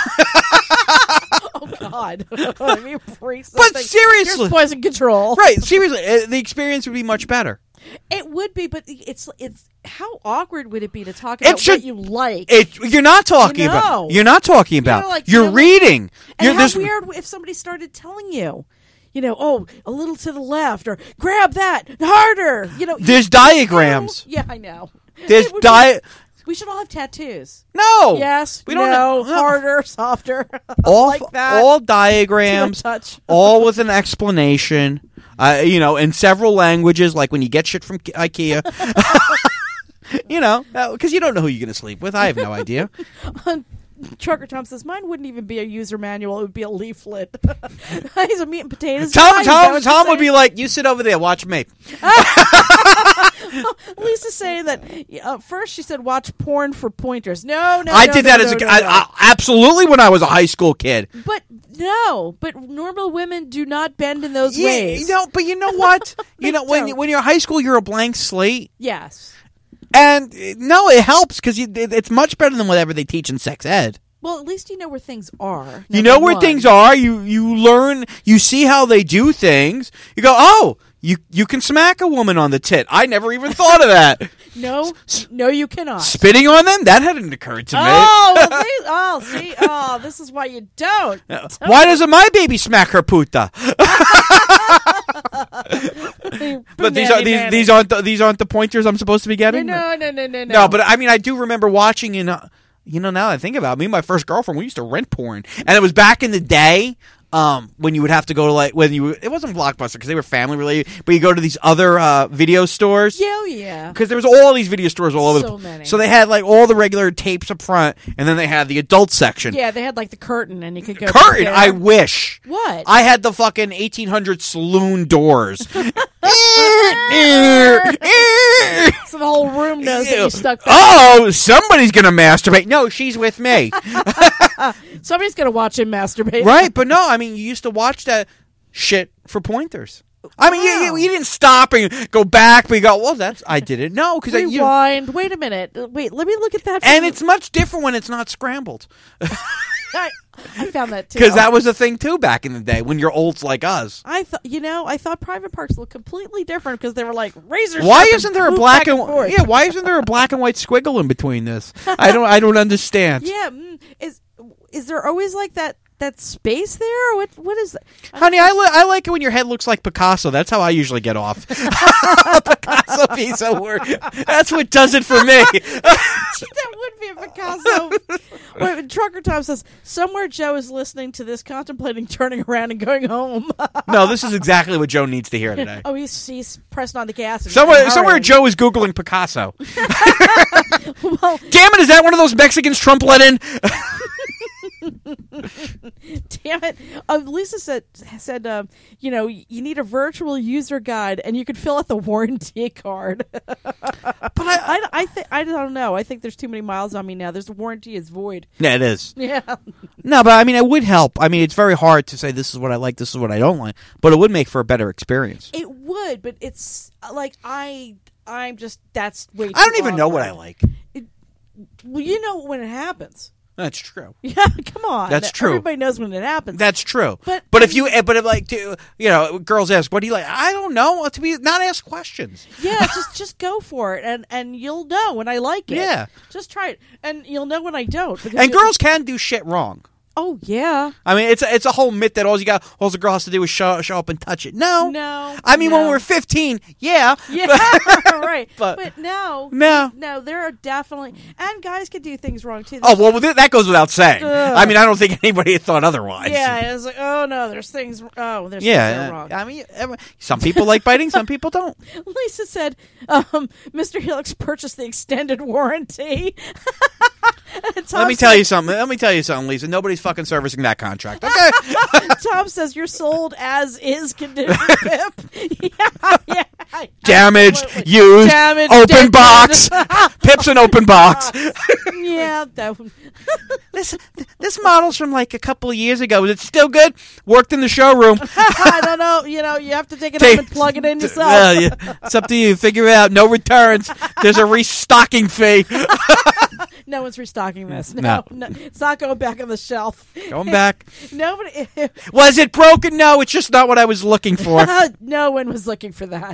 Oh God! Let me break But something. seriously. Here's poison control. Right, seriously, uh, the experience would be much better. It would be, but it's it's how awkward would it be to talk about should- what you like? It you're not talking You know. about. You're not talking about. know, like, you're you know, like- reading. And You're, how there's- weird if somebody started telling you, you know, oh, a little to the left, or grab that harder. You know, There's you- diagrams. Yeah, I know. There's It would be- di- We should all have tattoos. No. Yes. We don't no, no. harder, softer. All like that. all Too diagrams. much touch. All with an explanation. Uh, you know, in several languages, like when you get shit from Ki- IKEA. You know, because you don't know who you're going to sleep with. I have no idea. Trucker Tom says mine wouldn't even be a user manual; it would be a leaflet. He's a meat and potatoes Tom, guy. Is that Tom, what Tom you're would be saying? like, "You sit over there, watch me." Lisa's saying that uh, first she said watch porn for pointers. No, no, I no, did no, that no, as a no, I, no. I, absolutely when I was a high school kid. But no, but normal women do not bend in those ways. you know, but you know what? you They know, when don't. you, when you're high school, you're a blank slate. Yes. And uh, no, it helps because it, it's much better than whatever they teach in sex ed. Well, at least you know where things are. You know where one. things are. You you learn. You see how they do things. You go, oh, you you can smack a woman on the tit. I never even thought of that. No, no, you cannot. Spitting on them? That hadn't occurred to me. Oh, well, see, oh, see, oh, this is why you don't. Why doesn't my baby smack her puta? But these are these these aren't the, these aren't the pointers I'm supposed to be getting. No, no, no, no, no. No, but I mean, I do remember watching in. Uh, you know, now that I think about it, me and my first girlfriend, we used to rent porn, and it was back in the day. Um, when you would have to go to like when you it wasn't Blockbuster because they were family related, but you go to these other uh, video stores. Yeah, yeah. Because there was all these video stores all over. So the, many. So they had like all the regular tapes up front, and then they had the adult section. Yeah, they had like the curtain, and you could go. Curtain. there. I wish. What? I had the fucking eighteen hundred saloon doors. So the whole room knows that you stuck that. Oh, somebody's gonna masturbate. No, she's with me. Somebody's gonna watch him masturbate. Right, but no, I mean, you used to watch that shit for pointers. I mean, Wow. you, you, you didn't stop and go back, but you go, well, that's, I didn't know. Cause you, Rewind. Wait a minute. Wait, let me look at that. and from- it's much different when it's not scrambled. I, I found that too. Because that was a thing, too, back in the day, when you're olds like us. I thought, you know, I thought private parts looked completely different because they were like razor. Why sharp isn't and there a move black back and, forth. yeah? Why isn't there a black and white squiggle in between this? I don't. I don't understand. Yeah, mm, is is there always like that that space there? Or what what is that? Honey, I, li- I like it when your head looks like Picasso. That's how I usually get off. Picasso piece of work. That's what does it for me. That would be a Picasso. Wait, Trucker Tom says somewhere Joe is listening to this, contemplating turning around and going home. No, this is exactly what Joe needs to hear today. Oh, he's he's pressing on the gas. And Somewhere, and somewhere, hurrying. Joe is googling Picasso. Well, Damn it! Is that one of those Mexicans Trump let in? damn it. Uh, Lisa said, said um, you know, you need a virtual user guide and you could fill out the warranty card. But I, I, I, th- I don't know. I think there's too many miles on me now. There's the warranty is void. Yeah, it is. Yeah. No, but I mean, it would help. I mean, it's very hard to say this is what I like, this is what I don't like, but it would make for a better experience. It would, but it's uh, like I, I'm just, that's way too I don't even know what I awkward. like. Well, you know when it happens. That's true. Yeah, come on. That's true. Everybody knows when it happens. That's true. But- but if you, eh, but if like, to, you know, girls ask, "What do you like?" I don't know. To be not ask questions. Yeah, just just go for it, and and you'll know when I like it. Yeah. Just try it, and you'll know when I don't. because And you- girls can do shit wrong. Oh yeah. I mean, it's a, it's a whole myth that all you got, all the girl has to do is show, show up and touch it. No, No. I mean, when no. we're fifteen, yeah, Yeah, right. But- But, no, No. no. There are definitely, and guys can do things wrong too. Oh well, th- that goes without saying. Ugh. I mean, I don't think anybody had thought otherwise. Yeah, it's like, oh no, there's things. Oh, there's things that yeah. are wrong. I mean, every- some people like biting, some people don't. Lisa said, um, "Mister Helix purchased the extended warranty." And Tom Let me tell said- you something. Let me tell you something, Lisa. Nobody's fucking servicing that contract. Okay. Tom says you're sold as is condition, Pip. Yeah, yeah. Damaged, absolutely. used, Damaged, open dented. box. Pip's an open box. Yeah, that one. This this model's from like a couple of years ago. Is it still good? Worked in the showroom. I don't know. You know, you have to take it Take- home and plug it in yourself. Well, yeah, it's up to you. Figure it out. No returns. There's a restocking fee. No one's restocking this. No, No. no, it's not going back on the shelf. Going back. Nobody. Was it broken? No, it's just not what I was looking for. No one was looking for that.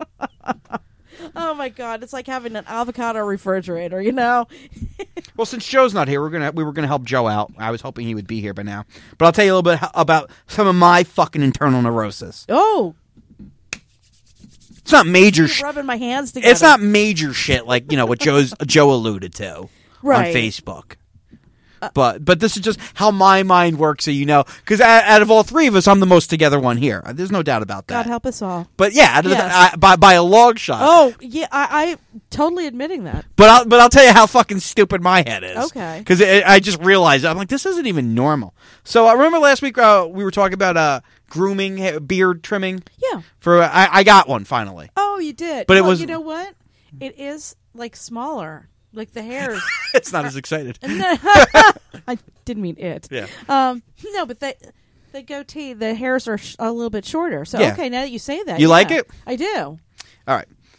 Oh my God! It's like having an avocado refrigerator. You know. Well, since Joe's not here, we're gonna we were gonna help Joe out. I was hoping he would be here by now, but I'll tell you a little bit ho- about some of my fucking internal neurosis. Oh, It's not major I'm shit. rubbing my hands together. It's not major shit like you know what Joe's Joe alluded to Right. on Facebook. But but this is just how my mind works, so you know. Because out of all three of us, I'm the most together one here. There's no doubt about that. God help us all. But yeah, out of the- Yes. I, by by a long shot. Oh yeah, I, I totally admitting that. But I'll but I'll tell you how fucking stupid my head is. Okay. Because I just realized I'm like this isn't even normal. So I remember last week uh, we were talking about uh, grooming, ha- beard trimming. Yeah. For I, I got one finally. Oh, you did. But it Well, was- You know what? It is like smaller, like the hairs. It's not as excited. I didn't mean it. Yeah. Um. No, but the the goatee, the hairs are sh- a little bit shorter. So Yeah. okay, now that you say that, You yeah, like it? I do. All right.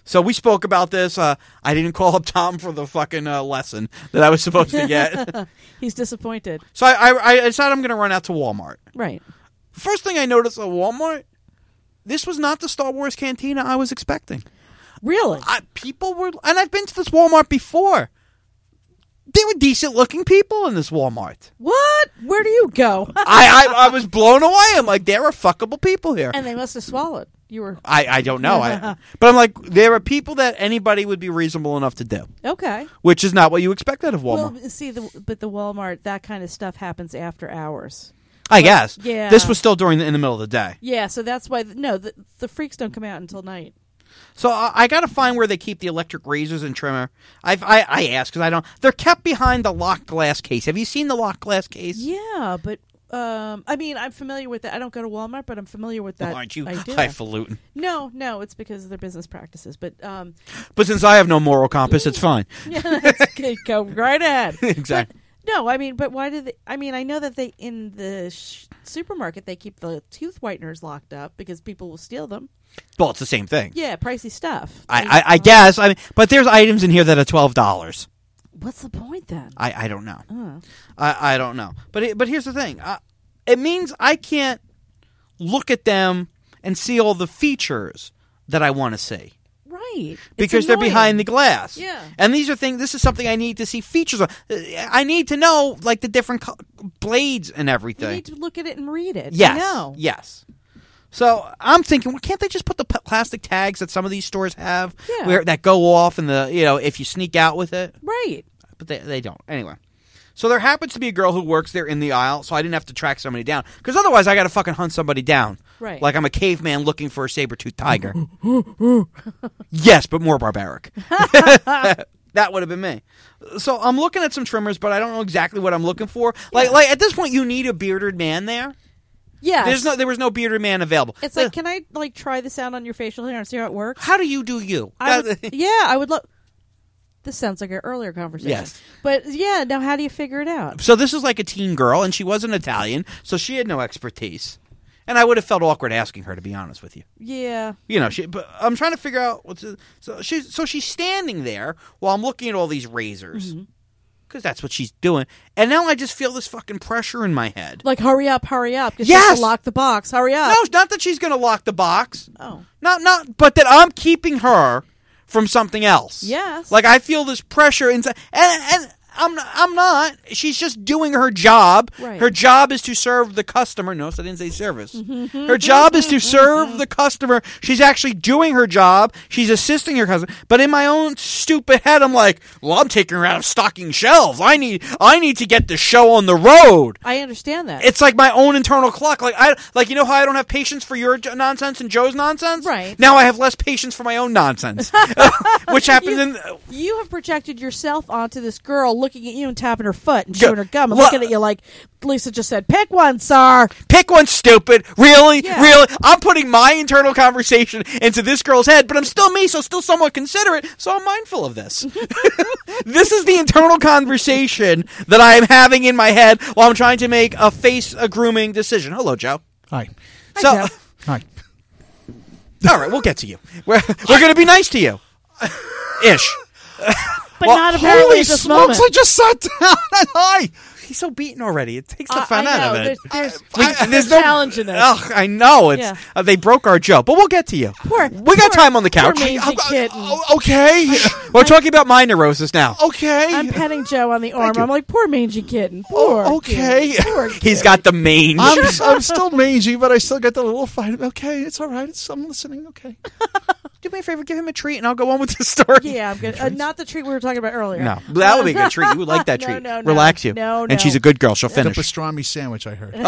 So we spoke about this. Uh, I didn't call up Tom for the fucking uh, lesson that I was supposed to get. He's disappointed. So I, I, I decided I'm going to run out to Walmart. Right. First thing I noticed at Walmart, this was not the Star Wars cantina I was expecting. Really? I, people were, and I've been to this Walmart before. They were decent-looking people in this Walmart. What? Where do you go? I, I I was blown away. I'm like, there are fuckable people here. And they must have swallowed. You were I, I don't know. I, but I'm like, there are people that anybody would be reasonable enough to do. okay. Which is not what you expect out of Walmart. Well, see, the, but the Walmart, that kind of stuff happens after hours. I guess. yeah. This was still during the, in the middle of the day. Yeah, so that's why, no, the, the freaks don't come out until night. So I, I got to find where they keep the electric razors and trimmer. I've, I I asked because I don't. They're kept behind the locked glass case. Have you seen the locked glass case? Yeah, but um, I mean, I'm familiar with that. I don't go to Walmart, but I'm familiar with that. Oh, aren't you idea. highfalutin? No, no, it's because of their business practices. But um, But since I have no moral compass, it's fine. yeah, that's okay. Go right ahead. Exactly. But, no, I mean, but why did they? I mean, I know that they in the sh- supermarket they keep the tooth whiteners locked up because people will steal them. Well, it's the same thing. Yeah, pricey stuff. I, I, I guess. I mean, but there's items in here that are twelve dollars. What's the point then? I, I don't know. Oh. I, I don't know. But it, but here's the thing. Uh, it means I can't look at them and see all the features that I want to see. Right. Because It's they're annoying. behind the glass. Yeah. And these are things, this is something I need to see features on. I need to know, like, the different co- blades and You everything. need to look at it and read it. Yes. No. Yes. So I'm thinking, well, can't they just put the p- plastic tags that some of these stores have Yeah. where that go off and the, you know, if you sneak out with it? Right. But they, they don't. Anyway. So there happens to be a girl who works there in the aisle, so I didn't have to track somebody down. Because otherwise I got to fucking hunt somebody down. Right. Like I'm a caveman looking for a saber-toothed tiger. Yes, but more barbaric. That would have been me. So I'm looking at some trimmers, but I don't know exactly what I'm looking for. Like, like at this point, you need a bearded man there. Yeah. There's no, there was no bearded man available. It's like, can I like try this out on your facial hair and see how it works? How do you do you? I would, yeah, I would love. This sounds like our earlier conversation. Yes. But yeah, now how do you figure it out? So this is like a teen girl, and she wasn't Italian, so she had no expertise. And I would have felt awkward asking her, to be honest with you. Yeah. You know, she. But I'm trying to figure out what's. The, so she's so she's standing there while I'm looking at all these razors, because Mm-hmm. that's what she's doing. And now I just feel this fucking pressure in my head. Like, hurry up, hurry up. 'Cause Yes! she has to lock the box. Hurry up. No, not that she's going to lock the box. Oh. Not not, but that I'm keeping her from something else. Yes. Like I feel this pressure inside, and and I'm not, I'm not. She's just doing her job. Right. Her job is to serve the customer. No, so I didn't say service. Her job is to serve the customer. She's actually doing her job. She's assisting her customer. But in my own stupid head, I'm like, well, I'm taking her out of stocking shelves. I need I need to get the show on the road. I understand that. It's like my own internal clock. Like I like you know how I don't have patience for your j- nonsense and Joe's nonsense? Right. Now I have less patience for my own nonsense. Which happens you, in you have projected yourself onto this girl looking at you and tapping her foot and Go- showing her gum and Lo- looking at you like Lisa just said, pick one, sir. pick one, stupid. Really? Yeah. Really? I'm putting my internal conversation into this girl's head, but I'm still me, so still somewhat considerate, so I'm mindful of this. This is the internal conversation that I am having in my head while I'm trying to make a face a grooming decision. Hello, Joe. Hi. So, Joe. Hi. all right, we'll get to you. We're, we're going to be nice to you. Ish. But Well, not apparently Holy at this smokes, moment. I just sat down. Hi. He's so beaten already. It takes the I- fun I out know. of it. There's, there's, We- there's there's no no- challenge in this. Ugh, I know. It's Yeah. uh, they broke our joke, but we'll get to you. Poor- we got poor- time on the couch. poor mangy Oh, kitten. oh, okay. We're talking about my neurosis now. Okay. I'm petting Joe on the arm. you. I'm like, poor mangy kitten. Poor Oh, okay. kid. Poor kid. He's got the mange. I'm, I'm still mangy, but I still got the little fight. Okay, it's all right. It's, I'm listening. Okay. Do me a favor, give him a treat, and I'll go on with the story. Yeah, I'm good. Uh, not the treat we were talking about earlier. No, that would be a good treat. You would like that No, treat. no, no. Relax you. No, And no. she's a good girl. She'll The finish. pastrami sandwich, I heard.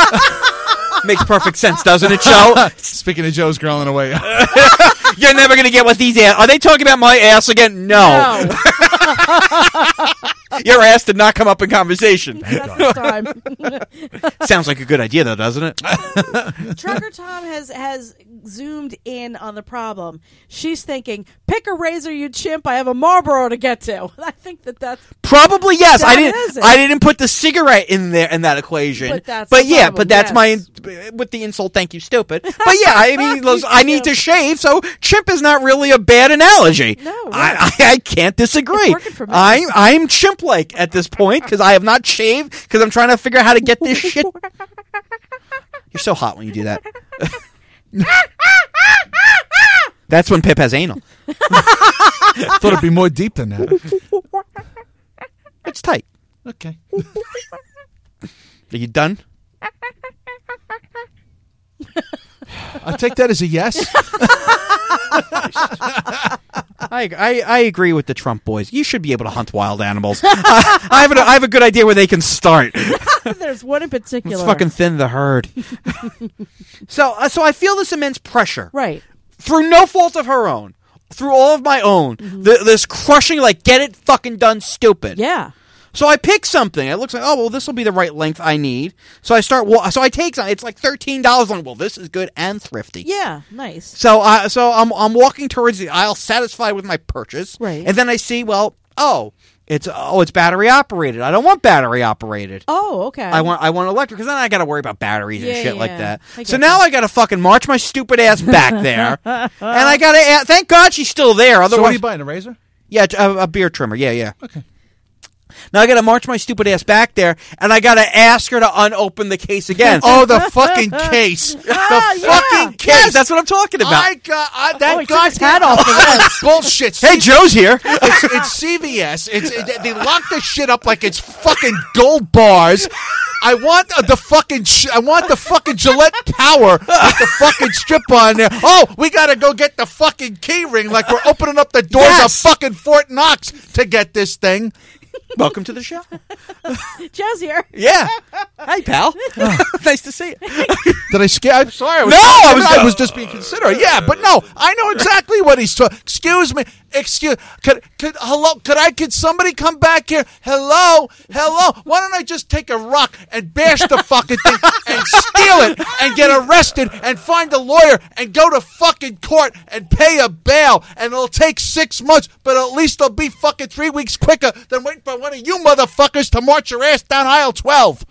Makes perfect sense, doesn't it, Joe? Speaking of Joe's growling away. You're never going to get what these ass. Are they talking about my ass again? No. No. Your ass did not come up in conversation. Not this time. Sounds like a good idea, though, doesn't it? Trucker Tom has has zoomed in on the problem. She's thinking, "Pick a razor, you chimp. I have a Marlboro to get to." I think that that's Probably yes. That I didn't. is it. I didn't put the cigarette in there in that equation. But that's the yeah. problem, But that's yes. my with the insult. Thank you, stupid. But yeah, I mean, those- I need to shave, so chimp is not really a bad analogy. No, I, right. I I can't disagree. It's working for me. I'm I'm chimp like at this point because I have not shaved because I'm trying to figure out how to get this shit. You're so hot when you do that. That's when Pip has anal. Thought it'd be more deep than that. It's tight. Okay. Are you done? I'll take that as a yes. I, I I agree with the Trump boys. You should be able to hunt wild animals. I, I have a, I have a good idea where they can start. there's one in particular. Let's fucking thin the herd. so uh, so I feel this immense pressure right. through no fault of her own, through all of my own. Mm-hmm. Th- this crushing, like, get it fucking done, stupid. Yeah. So I pick something. It looks like, oh well, this will be the right length I need. So I start. Wa- so I take something. It's like thirteen dollars. Like, well, this is good and thrifty. Yeah. Nice. So I so I'm I'm walking towards the aisle, satisfied with my purchase. Right. And then I see, well, oh, it's oh, it's battery operated. I don't want battery operated. Oh, okay. I want I want electric because then I got to worry about batteries and Yeah, shit like yeah. that. I get So now that. I got to fucking march my stupid ass back there, and I got to. Thank God she's still there. So what Otherwise, are you buying, a razor? yeah, a, a beer trimmer. Yeah, yeah. Okay. Now I got to march my stupid ass back there, and I got to ask her to unopen the case again. Oh, the fucking case. The Ah, yeah. fucking case. yes, that's what I'm talking about. I got I, that Oh, he took goddamn his hat off for this. bullshit. Hey, Joe's here. It's, it's C V S. It's it, they lock the shit up like it's fucking gold bars. I want uh, the fucking sh- I want the fucking Gillette Power with the fucking strip on there. Oh, we gotta go get the fucking key ring like we're opening up the doors Yes. of fucking Fort Knox to get this thing. Welcome to the show. Joe's here. Yeah. Hey, pal. Nice to see you. Did I scare? I'm sorry. I was, No, I was- I was just being considerate. Yeah, but no, I know exactly what he's talking. Excuse me. Excuse. Could could hello? Could I? Could somebody come back here? Hello, hello. Why don't I just take a rock and bash the fucking thing and steal it and get arrested and find a lawyer and go to fucking court and pay a bail and it'll take six months, but at least it'll be fucking three weeks quicker than waiting for one of you motherfuckers to march your ass down aisle twelve.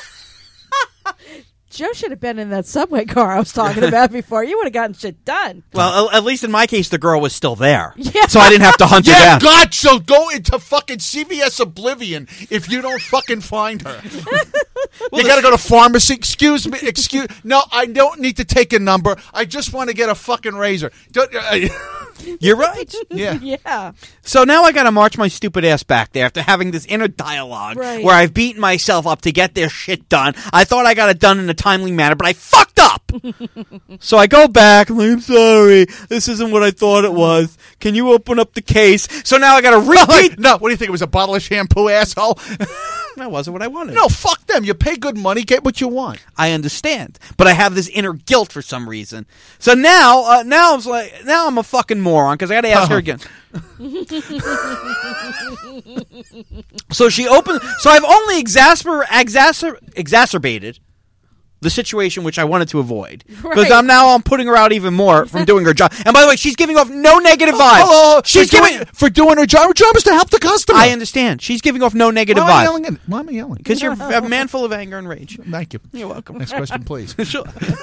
Joe should have been in that subway car I was talking about before. You would have gotten shit done. Well, at least in my case, the girl was still there. Yeah. So I didn't have to hunt her Yeah, down. God, she'll go into fucking C V S oblivion if you don't fucking find her. You gotta go to pharmacy. Excuse me. Excuse. No, I don't need to take a number. I just want to get a fucking razor. Don't, uh, You're right. yeah. Yeah. So now I got to march my stupid ass back there after having this inner dialogue Right. where I've beaten myself up to get this shit done. I thought I got it done in a timely manner, but I fucked up. So I go back. I'm like, I'm sorry. This isn't what I thought it was. Can you open up the case? So now I got to repeat. No, what do you think? It was a bottle of shampoo, asshole? That wasn't what I wanted. No, fuck them. You pay good money, get what you want. I understand, but I have this inner guilt for some reason. So now, uh, now I'm like, now I'm a fucking moron because I got to ask her again. So she opens. So I've only exasper, exacer, exacerbated the situation which I wanted to avoid because Right. I'm now I'm putting her out even more from doing her job. And by the way, she's giving off no negative vibes. Hello, she's for giving. doing, for doing her job. Her job is to help the customer. I understand. She's giving off no negative Why am I vibes yelling? at- Why am I yelling? because you're a man full of anger and rage. Thank you. You're welcome. Next question, please. Sure.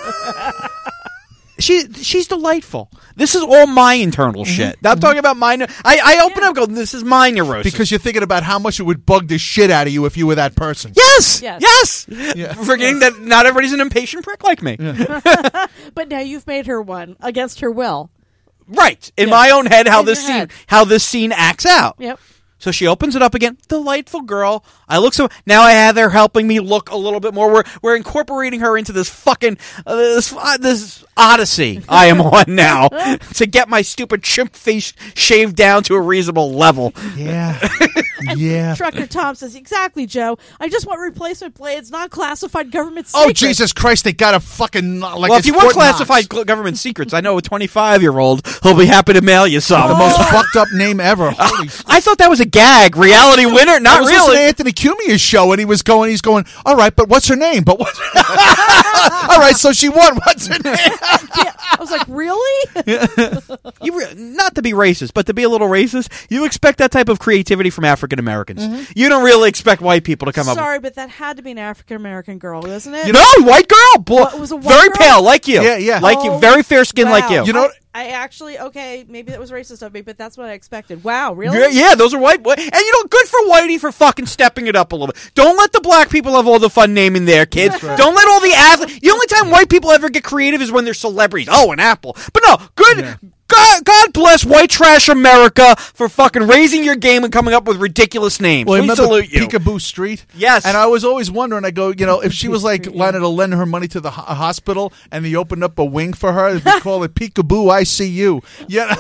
She she's delightful. This is all my internal shit. I'm talking about my. I I open up and go, this is my neurosis. Because you're thinking about how much it would bug the shit out of you if you were that person. yes, Yes. yes, Yeah. forgetting that not everybody's an impatient prick like me. But now you've made her one against her will. Right in Yeah. my own head, how In this your scene head. how this scene acts out. Yep. So she opens it up again. Delightful girl. I look so now I have her helping me look a little bit more. We're we're incorporating her into this fucking uh, this uh, this odyssey I am on now to get my stupid chimp face shaved down to a reasonable level. Yeah. Yeah. Trucker Tom says, exactly, Joe. I just want replacement blades, not classified government Oh, secrets. Jesus Christ, they got a fucking, like, Well, if it's you want Fort Knox. classified gl- government secrets, I know a twenty-five-year-old who'll be happy to mail you some. The most fucked up name ever. Holy I thought that was a gag. Reality winner? I Not was listening really. to Anthony Cumia's show, and he was going, he's going, all right, but what's her name? But what's all right, so she won. What's her name? Yeah. I was like, really? You re- not to be racist, but to be a little racist, you expect that type of creativity from African Americans. Mm-hmm. You don't really expect white people to come up Sorry, but that had to be an African American girl, isn't it? with... No, white girl! Blo- What, was a white very girl? pale, like you. Yeah, yeah. Like you. Oh, Very fair-skinned like wow. you. You know- I, I actually, okay, maybe that was racist of me, but that's what I expected. Wow, really? Yeah, yeah, those are white. And you know, good for Whitey for fucking stepping it up a little bit. Don't let the black people have all the fun naming their kids. Don't let all the athletes. The only time white people ever get creative is when they're celebrities. Oh, an apple. But no, good. Yeah. God, God bless white trash America for fucking raising your game and coming up with ridiculous names. Well, we remember salute you. Peekaboo Street? Yes. And I was always wondering, I go, you know, if she was like wanted to lend her money to the ho- hospital and they opened up a wing for her, they'd call it Peekaboo I C U. Yeah.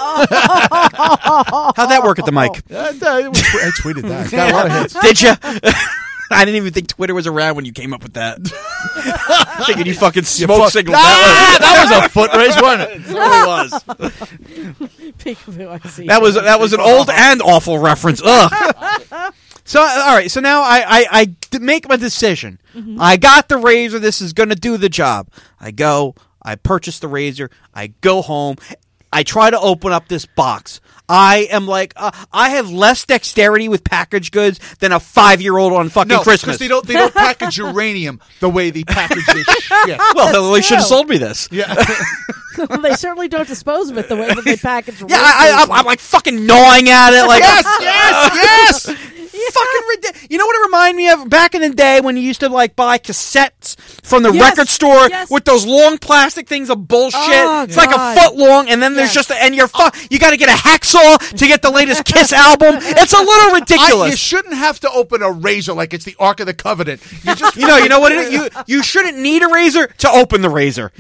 How'd that work at the mic? I, I tweeted that. Got a lot of hits. Did you? I didn't even think Twitter was around when you came up with that. Thinking you fucking smoke fuck- signal. Ah, that was a foot race, wasn't it? It really was. Peekaboo, I see. That was that was an old and awful reference. Ugh. So all right, so now I I, I d- make my decision. Mm-hmm. I got the razor. This is going to do the job. I go. I purchase the razor. I go home. I try to open up this box. I am like, uh, I have less dexterity with packaged goods than a five-year-old on fucking No, Christmas. because they don't they don't package uranium the way they package this shit. well, they should have true. sold me this. Yeah. They certainly don't dispose of it the way that they package. Yeah, I, I, I'm, I'm like fucking gnawing at it. Like, yes, yes, yes. fucking ridiculous. You know what it reminded me of? Back in the day when you used to like buy cassettes from the Yes, record store yes. with those long plastic things of bullshit. Oh, it's like a God. foot long, and then there's Yes. just a, and you're fu- you got to get a hacksaw to get the latest Kiss album. It's a little I, ridiculous. you shouldn't have to open a razor like it's the Ark of the Covenant. You just You know, you know what it is? You you shouldn't need a razor to open the razor.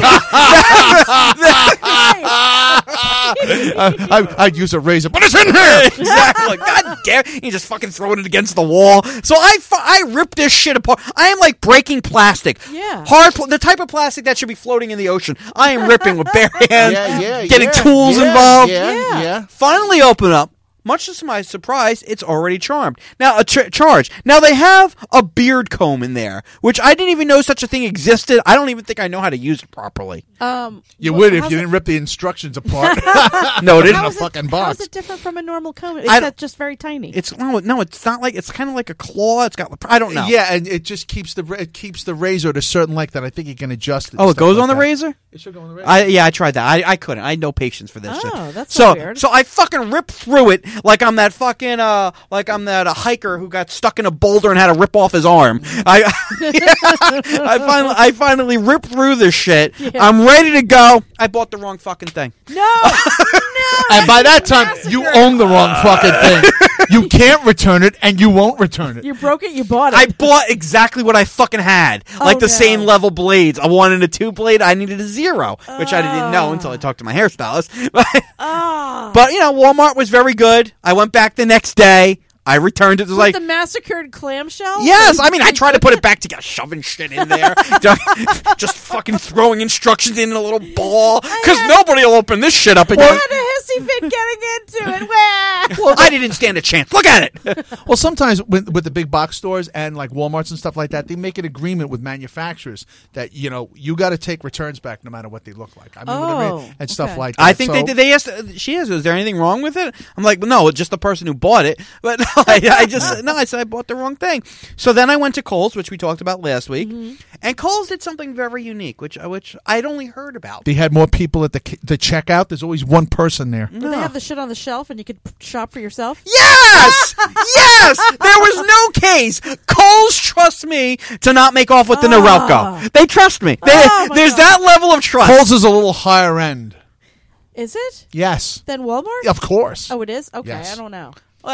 I, I'd use a razor, but it's in here. Exactly. God damn! You just fucking throwing it against the wall. So I, fu- I rip this shit apart. I am like breaking plastic. Yeah. Hard, pl- the type of plastic that should be floating in the ocean. I am ripping with bare hands. Yeah, yeah, Getting yeah, tools yeah, involved. Yeah, Yeah. yeah. Finally open up. Much to my surprise, it's already charmed. Now, a ch- charge. Now, they have a beard comb in there, which I didn't even know such a thing existed. I don't even think I know how to use it properly. Um, You wh- would if how's you it- didn't rip the instructions apart. No, it in isn't. a How is, fucking it, box. how is it different from a normal comb? It's I that don't- just very tiny. It's no, no, it's not like it's kind of like a claw. It's got I don't know. Yeah, and it just keeps the it keeps the razor at a certain length that I think you can adjust it. and Oh, it stuff goes like on the that. razor. It should go on the razor. I yeah, I tried that. I, I couldn't. I had no patience for this Oh, shit. that's so so weird. so I fucking ripped through it like I'm that fucking uh like I'm that uh, hiker who got stuck in a boulder and had to rip off his arm. I I finally I finally ripped through this shit. I'm ready to go. I bought the wrong fucking thing. no, no. and by that time, you own the wrong fucking thing. You can't return it, and you won't return it. You broke it. You bought it. I bought exactly what I fucking had, like the no. same level blades. I wanted a two blade. I needed a zero, which I didn't know until I talked to my hairstylist. But, Ah. but you know, Walmart was very good. I went back the next day. I returned it. It was With like, the massacred clamshell. yes. I mean, I tried to put it back together, shoving shit in there, just fucking throwing instructions in a little ball, because nobody will open this shit up I again. had a hissy fit getting into it. Wah. Well, I didn't stand a chance. Look at it. Well, sometimes with, with the big box stores and like Walmarts and stuff like that, they make an agreement with manufacturers that you know you got to take returns back no matter what they look like. I mean, what I mean, Oh, and stuff okay. like that. I think So- they did. They asked. She asked, "Is there anything wrong with it?" I'm like, "No, it's just the person who bought it." But no, I, I just no. I said I bought the wrong thing. So then I went to Kohl's, which we talked about last week, Mm-hmm. and Kohl's did something very unique, which which I'd only heard about. They had more people at the ki- the checkout. There's always one person there. Do they have the shit on the shelf and you could p- shop for yourself? Yes, yes. There was no case. Kohl's trusts me to not make off with the Ah. Norelco. They trust me. They, Oh, my there's God. that level of trust. Kohl's is a little higher end. Is it? Yes, Then Walmart? of course. Oh, it is? Okay, Yes. I don't know. Well,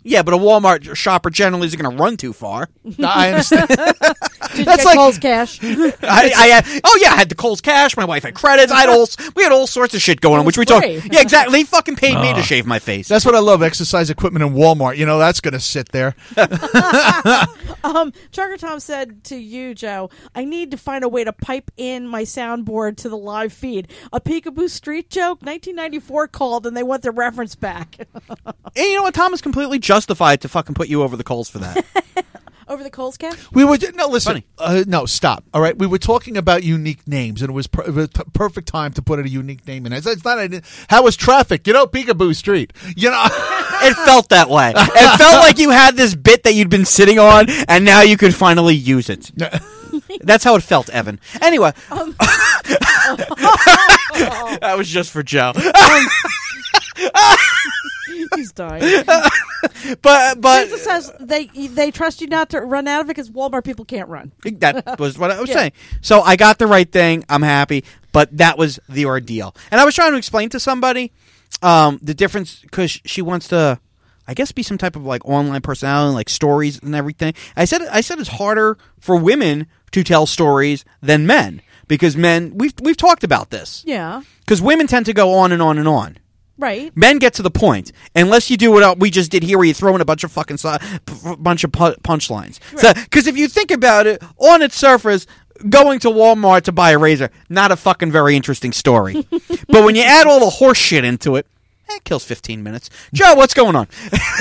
Yeah, but a Walmart shopper generally isn't going to run too far. No, I understand. Did you That's get like- Kohl's cash? I, I had, oh yeah, I had the Kohl's cash. My wife had credits. I had all, we had all sorts of shit going on, It which we was talked. free. Yeah, exactly. They fucking paid me to shave my face. That's what I love. Exercise equipment in Walmart. You know, that's going to sit there. Um, Trucker Tom said to you, Joe, I need to find a way to pipe in my soundboard to the live feed. A Peekaboo Street joke, nineteen ninety-four called, and they want the reference back. And you know what? Tom is completely justified to fucking put you over the coals for that. Over the Kohl's cash? We were no listen. Funny. Uh, no, stop. All right, we were talking about unique names, and it was, per- it was t- perfect time to put a unique name in. It's, it's not. A, how was traffic? You know, Peekaboo Street. You know, It felt that way. It felt like you had this bit that you'd been sitting on, and now you could finally use it. That's how it felt, Evan. Anyway, Um, that was just for Joe. He's dying. But but Lisa says they they trust you not to run out of it because Walmart people can't run. that was what I was Yeah. saying. So I got the right thing. I'm happy. But that was the ordeal. And I was trying to explain to somebody um, the difference because she wants to, I guess, be some type of like online personality, like stories and everything. I said I said it's harder for women to tell stories than men because men we've we've talked about this Yeah, because women tend to go on and on and on. right. Men get to the point, unless you do what we just did here, where you throw in a bunch of fucking si- p- bunch of pu- punchlines. So, because if you think about it, on its surface, going to Walmart to buy a razor, not a fucking very interesting story. But when you add all the horse shit into it, it kills fifteen minutes. Joe, what's going on?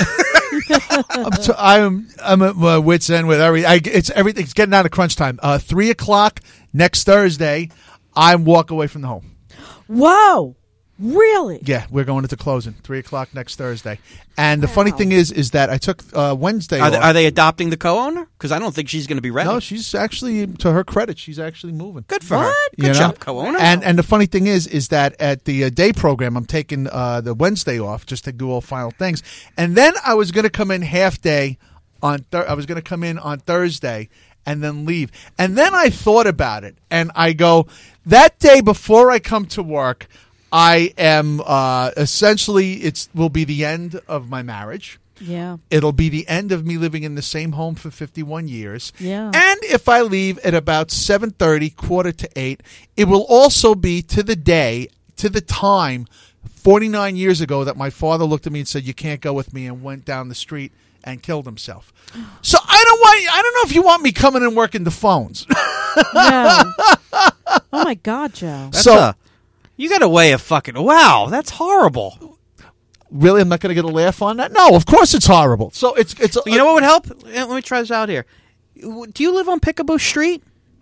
I'm, t- I'm I'm at my wits end with every. I, it's everything's getting out of crunch time. Uh, Three o'clock next Thursday. I walk away from the home. Whoa, really? Yeah, we're going into closing. Three o'clock next Thursday. And the funny thing is, is that I took uh, Wednesday Are they, off. are they adopting the co-owner? Because I don't think she's going to be ready. No, she's actually, to her credit, she's actually moving. Good for her. What? Good You know? job, co-owner. And and the funny thing is, is that at the uh, day program, I'm taking uh, the Wednesday off just to do all final things, and then I was going to come in half day on. Thir- I was going to come in on Thursday and then leave, and then I thought about it, and I go that day before I come to work, I am uh, essentially it will be the end of my marriage. Yeah. It'll be the end of me living in the same home for fifty-one years. Yeah. And if I leave at about seven thirty, quarter to eight, it will also be to the day, to the time, forty-nine years ago that my father looked at me and said, "You can't go with me," and went down the street and killed himself. So I don't want. I don't know if you want me coming and working the phones. No. Oh my God, Joe. That's so a, you got a way of fucking. Wow, that's horrible. really, I'm not going to get a laugh on that. No, of course it's horrible. So it's it's. You know what would help? Eh, Let me try this out here. Do you live on Peekaboo Street?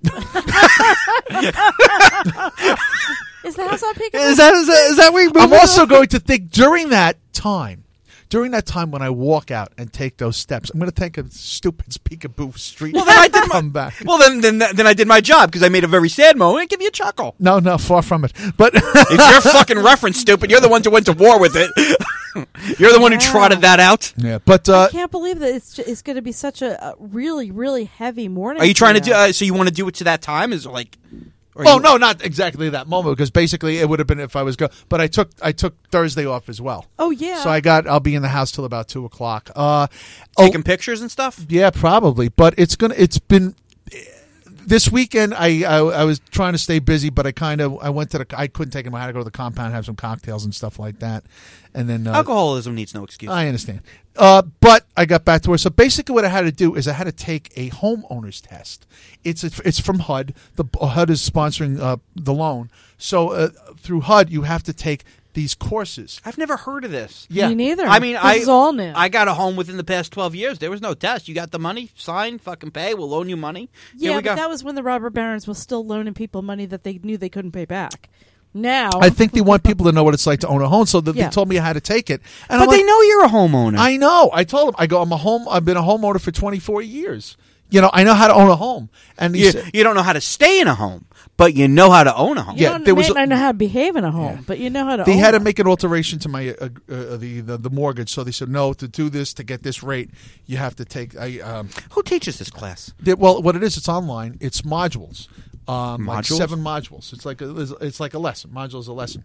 Is the house on Peekaboo? Is that is that, is that where you're I'm moving? also going to think during that time, during that time when I walk out and take those steps, I'm going to take a stupid Peekaboo Street. Well, then I did my- come back. Well, then, then, then I did my job because I made a very sad moment and give you a chuckle. No, no, far from it. But It's your fucking reference, stupid. You're the one who went to war with it. You're the one who Wow. trotted that out. yeah, but uh, I can't believe that it's it's going to be such a, a really really heavy morning. Are you trying to for do? you. Uh, so you want to do it to that time? Is it like? or oh you- no, not exactly that moment because basically it would have been if I was go. But I took I took Thursday off as well. Oh yeah. So I got I'll be in the house till about two o'clock. Uh, taking oh, pictures and stuff. yeah, probably. But it's gonna. It's been. This weekend, I, I I was trying to stay busy, but I kind of I went to the I couldn't take him. I had to go to the compound, have some cocktails and stuff like that, and then uh, Alcoholism needs no excuse. I understand. Uh, but I got back to her. So basically, what I had to do is I had to take a homeowner's test. It's it's from H U D. The H U D is sponsoring uh, the loan. So uh, through H U D, you have to take these courses. I've never heard of this. Yeah. Me neither. I mean, this I is all new. I got a home within the past twelve years. There was no test. You got the money, sign, fucking pay. We'll loan you money. Here yeah, we but go. that was when the robber barons was still loaning people money that they knew they couldn't pay back. Now, I think they want people to know what it's like to own a home, so that Yeah. they told me how to take it. And but I'm they like, know you're a homeowner. I know. I told them. I go. I'm a home. I've been a homeowner for twenty-four years. You know, I know how to own a home. And he you, said, you don't know how to stay in a home, but you know how to own a home. you yeah, don't there may was a- not know how to behave in a home, Yeah. but you know how to. they own had to one. make an alteration to my uh, uh, the, the the mortgage. So they said no. To do this, to get this rate, you have to take. I um. Who teaches this class? they- well, what it is, it's online. It's modules. Um, like Modules? seven modules. It's like a, it's like a lesson. Module is a lesson.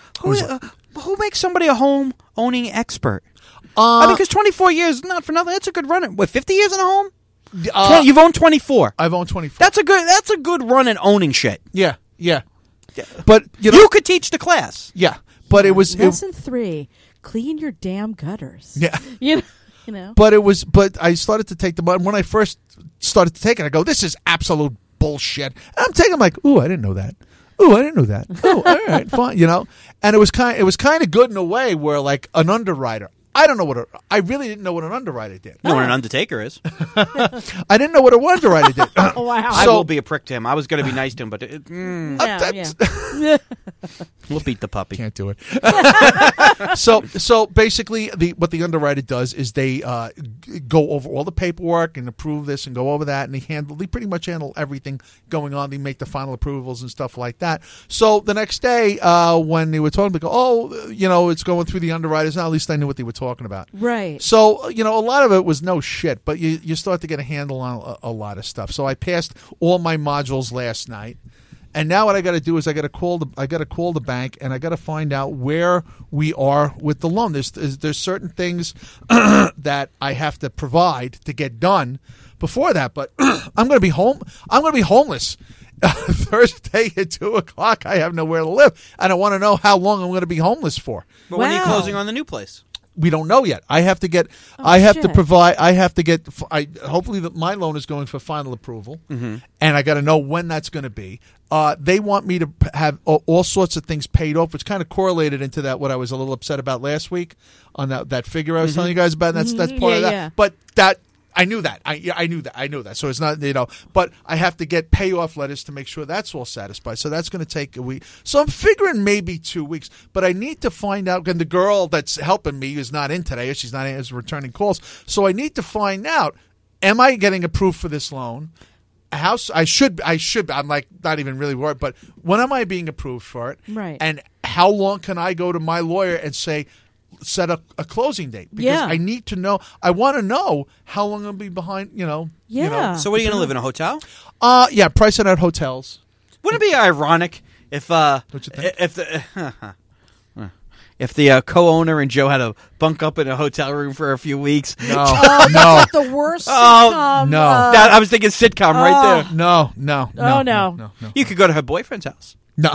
Who, was- uh, who makes somebody a home owning expert? Uh, I mean, because twenty-four years, not for nothing. That's a good run. What, fifty years in a home? uh, Twen- You've owned twenty-four. I've owned twenty-four. That's a good. That's a good run in owning shit. yeah, yeah. But you You, know, could teach the class. yeah. But it was, it, Lesson three: clean your damn gutters. yeah. You know. You know. But it was, but I started to take the money. When I first started to take it, I go, this is absolute bullshit. And I'm taking, I'm like, ooh, I didn't know that. Ooh, I didn't know that. Oh, all right, fine, you know. And it was kind, it was kind of good in a way where, like, an underwriter. I don't know what a, I really didn't know what an underwriter did. You know what an undertaker is. I didn't know what an underwriter did. Oh, wow. I So- will be a prick to him. I was going to be nice to him, but it, mm, Yeah, that's- yeah. we'll beat the puppy. Can't do it. so, so basically, the what the underwriter does is they uh, g- go over all the paperwork and approve this and go over that, and they handle, they pretty much handle everything going on. They make the final approvals and stuff like that. So the next day, uh, when they were talking, they go, "Oh, you know, it's going through the underwriters." Now, at least I knew what they were talking about. Right. So, you know, a lot of it was no shit, but you, you start to get a handle on a, a lot of stuff. So I passed all my modules last night. And now what I got to do is I got to call the I got to call the bank and I got to find out where we are with the loan. There's there's, there's certain things that I have to provide to get done before that, but I'm going to be home. I'm going to be homeless Thursday at two o'clock. I have nowhere to live, and I want to know how long I'm going to be homeless for. But when are you Wow. closing on the new place? We don't know yet. I have to get. I have to shit. provide. I have to get. I hopefully that my loan is going for final approval, and I got to know when that's going to be. Uh, they want me to p- have all, all sorts of things paid off, which kind of correlated into that what I was a little upset about last week on that that figure I was telling you guys about. That's that's part Yeah, of that. yeah. But that. I knew that. I yeah, I knew that. I knew that. So it's not, you know, but I have to get payoff letters to make sure that's all satisfied. So that's going to take a week. So I'm figuring maybe two weeks. But I need to find out. And the girl that's helping me is not in today. She's not in, is returning calls. So I need to find out: am I getting approved for this loan? How s- I should. I should. I'm like not even really worried. But when am I being approved for it? Right. And how long can I go to my lawyer and say, set up a closing date? Because Yeah. I need to know. I want to know how long I'll be behind. You know. You know. Yeah. So what are you going to live in, a hotel? Uh yeah. Pricing out hotels. Wouldn't it be ironic if uh Don't you think? if the if the uh, co-owner and Joe had to bunk up in a hotel room for a few weeks? No. Oh, no. that's like the worst. Oh, sitcom, no. uh, That, I was thinking sitcom right there. No. No. No. Oh, no. No. No. no. You could go to her boyfriend's house. No.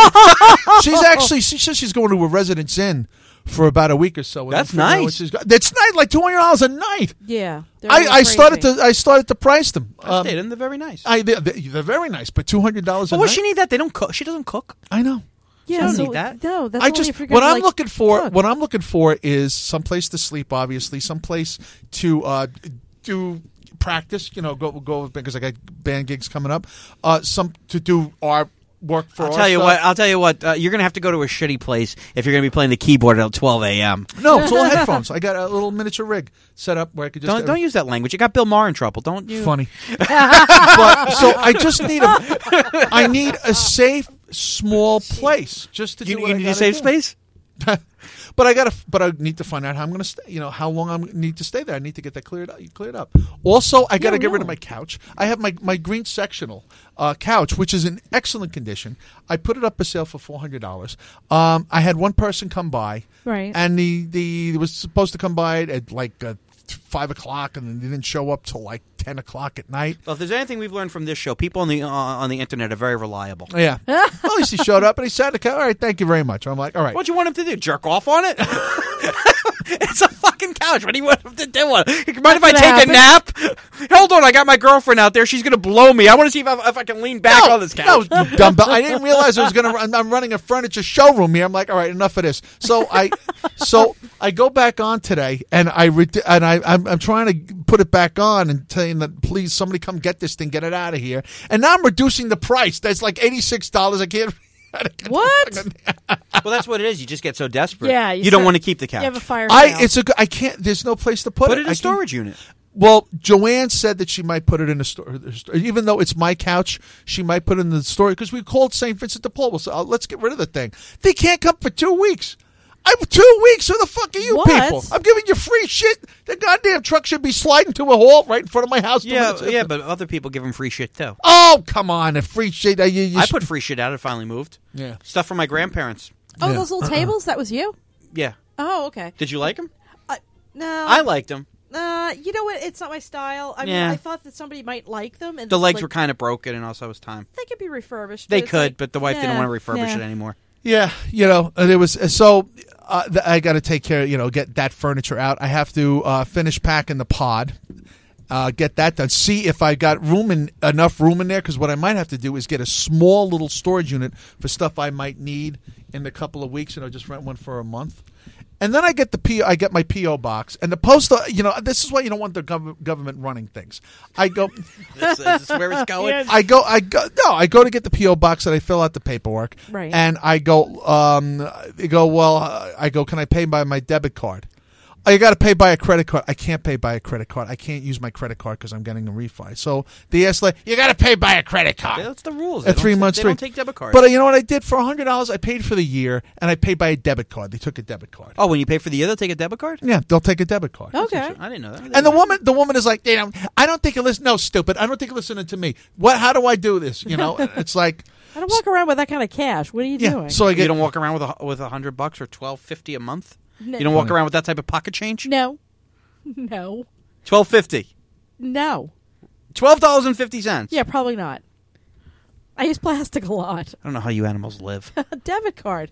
She's actually. She says she's going to a Residence Inn for about a week or so. That's Figure out what nice. she's got. That's nice. Like two hundred dollars a night. yeah. they're a I, little I started crazy. to. I started to price them. I Um, stayed in. They're very nice. I they're, they're very nice, but two hundred dollars a but what night. she need that? They don't cook. She doesn't cook. I know. Yeah, don't so need that. No, that's I only just if you're what gonna, I'm like, looking for. cook. What I'm looking for is someplace to sleep. Obviously, someplace to uh, do practice. You know, go go because I got band gigs coming up. Uh, some to do our work for. I'll our tell you stuff. what. I'll tell you what. Uh, you're gonna have to go to a shitty place if you're gonna be playing the keyboard at twelve a.m. No, it's all headphones. I got a little miniature rig set up where I could just Don't don't use that language. You got Bill Maher in trouble. Don't you? funny. but so I just need a. I need a safe, small place just to You, do. you what I need a gotta safe do. space. But I gotta. But I need to find out how I'm gonna stay. You know, how long I need to stay there. I need to get that cleared up. Cleared up. Also, I gotta Yeah, get rid of really. my couch. I have my my green sectional uh, couch, which is in excellent condition. I put it up for sale for four hundred dollars. Um, I had one person come by, Right. and the the it was supposed to come by at like uh, five o'clock, and then they didn't show up till like ten o'clock at night. Well, if there's anything we've learned from this show, people on the uh, on the internet are very reliable. Yeah. Well, at least he showed up and he sat in the couch. All right, thank you very much. I'm like, all right. What do you want him to do? Jerk off on it? It's a fucking couch. What do you want him to do? Mind if I gonna take a nap? Hold on, I got my girlfriend out there. She's gonna blow me. I want to see if I, if I can lean back on this couch. No, you dumb. I didn't realize I was gonna. Run, I'm running a furniture showroom here. I'm like, all right, enough of this. So I, so I go back on today, and I re- and I I'm, I'm trying to put it back on and saying that please somebody come get this thing, get it out of here. And now I'm reducing the price. That's like eighty-six dollars. I can't. What? Well, that's what it is. You just get so desperate. Yeah, you, you don't start- want to keep the couch. You have a fire I sale. it's a good- I can't. There's no place to put, Put it. it in I a can't- storage unit. Well, Joanne said that she might put it in a store. Even though it's my couch, she might put it in the store because we called Saint Vincent de Paul. We'll say, oh, let's get rid of the thing. They can't come for two weeks. I'm two weeks. Who the fuck are you What? people? I'm giving you free shit. The goddamn truck should be sliding to a halt right in front of my house. Yeah, doing it. yeah, but other people give them free shit too. Oh, come on. The free shit. Uh, you, you I sh- put free shit out. It finally moved. Yeah. Stuff from my grandparents. Oh, Yeah. those little tables? That was you? Yeah. Oh, okay. Did you like them? Uh, no. I liked them. Uh, you know what? It's not my style. I mean, Yeah. I thought that somebody might like them. And The legs like, were kind of broken, and also it was time. They could be refurbished. They but it's could, like, but the wife didn't nah, want to refurbish nah. it anymore. Yeah, you know, and it was so. Uh, th- I got to take care. You know, get that furniture out. I have to uh, finish packing the pod. Uh, get that done. See if I got room in enough room in there. Because what I might have to do is get a small little storage unit for stuff I might need in a couple of weeks. You know, just rent one for a month. And then I get the P. I get my P O box and the post. You know, this is why you don't want the gov- government running things. I go. This, this is where it's going. Yeah. I go. I go. No, I go to get the P O box and I fill out the paperwork. Right. And I go. Um. They go. Well, uh, I go. Can I pay by my debit card? Oh, you got to pay by a credit card. I can't pay by a credit card. I can't use my credit card because I'm getting a refi. So the ask like, you got to pay by a credit card. That's the rules. At They three don't- months They straight. don't take debit cards. But uh, you know what I did for a hundred dollars? I paid for the year and I paid by a debit card. They took a debit card. oh, when you pay for the year, they'll take a debit card? Yeah, they'll take a debit card. Okay. I didn't know that. And the woman, the woman is like, they don't, I don't think you listen. No, stupid. I don't think you're listening to me. What? How do I do this? You know, it's like, I don't walk around with that kind of cash. What are you yeah. doing? So I you get. don't walk around with a, with a hundred bucks or twelve fifty a month. No. You don't walk around with that type of pocket change. No. No. Twelve fifty. No. Twelve dollars and fifty cents. Yeah, probably not. I use plastic a lot. I don't know how you animals live. A debit card.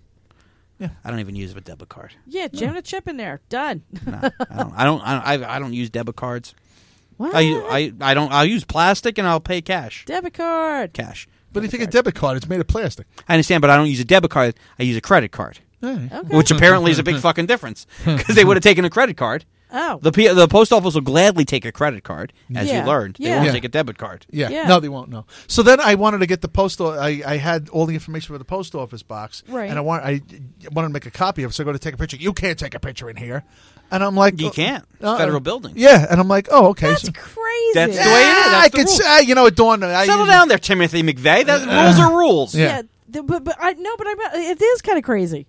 I don't even use a debit card. Yeah, jam a chip in there. Done. No, I don't. I don't. I, don't- I don't use debit cards. What? I, u- I I don't. I'll use plastic and I'll pay cash. Debit card. Cash. But you take a debit card. It's made of plastic. I understand, but I don't use a debit card. I use a credit card, Hey. Okay. which apparently is a big fucking difference because they would have taken a credit card. Oh. The P- the post office will gladly take a credit card, as Yeah. you learned. They Yeah. won't Yeah. take a debit card. Yeah. Yeah. No, they won't. No. So then I wanted to get the postal. I, I had all the information for the post office box, Right. and I want I wanted to make a copy of it. So I go to take a picture. You can't take a picture in here, and I'm like, You uh, can't. It's uh, federal building. Yeah, and I'm like, oh, okay. That's so, crazy. That's the yeah, way it is. That's I the could rules. say, you know, it dawned on me. I Settle usually- down there, Timothy McVeigh. That rules are rules. Yeah. Yeah. th- but, but I no, but I it is kind of crazy.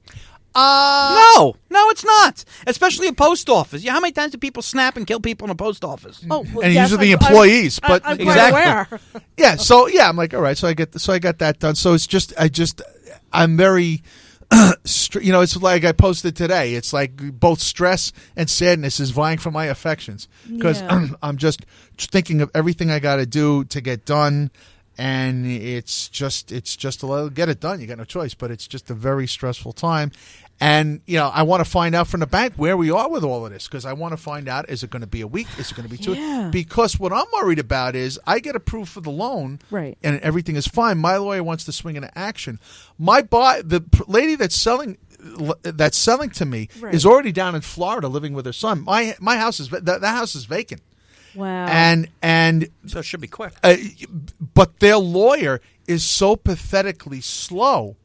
Uh, No, no, it's not. Especially a post office. Yeah, how many times do people snap and kill people in a post office? Oh, well, And yes, usually the I'm- employees, I'm, but- I'm, I'm Exactly. quite aware. yeah. So yeah, I'm like, all right. So I get so I got that done. So it's just I just I'm very. str- You know, it's like I posted today. It's like both stress and sadness is vying for my affections because Yeah. I'm just thinking of everything I got to do to get done, and it's just it's just a little get it done. You got no choice, but it's just a very stressful time. And you know, I want to find out from the bank where we are with all of this because I want to find out: is it going to be a week? Is it going to be two? Yeah. Because what I'm worried about is I get approved for the loan, Right. and everything is fine. My lawyer wants to swing into action. My buy the pr- lady that's selling that's selling to me Right. is already down in Florida living with her son. My my house is that, that house is vacant, Wow. and and So it should be quick. uh, but their lawyer is so pathetically slow.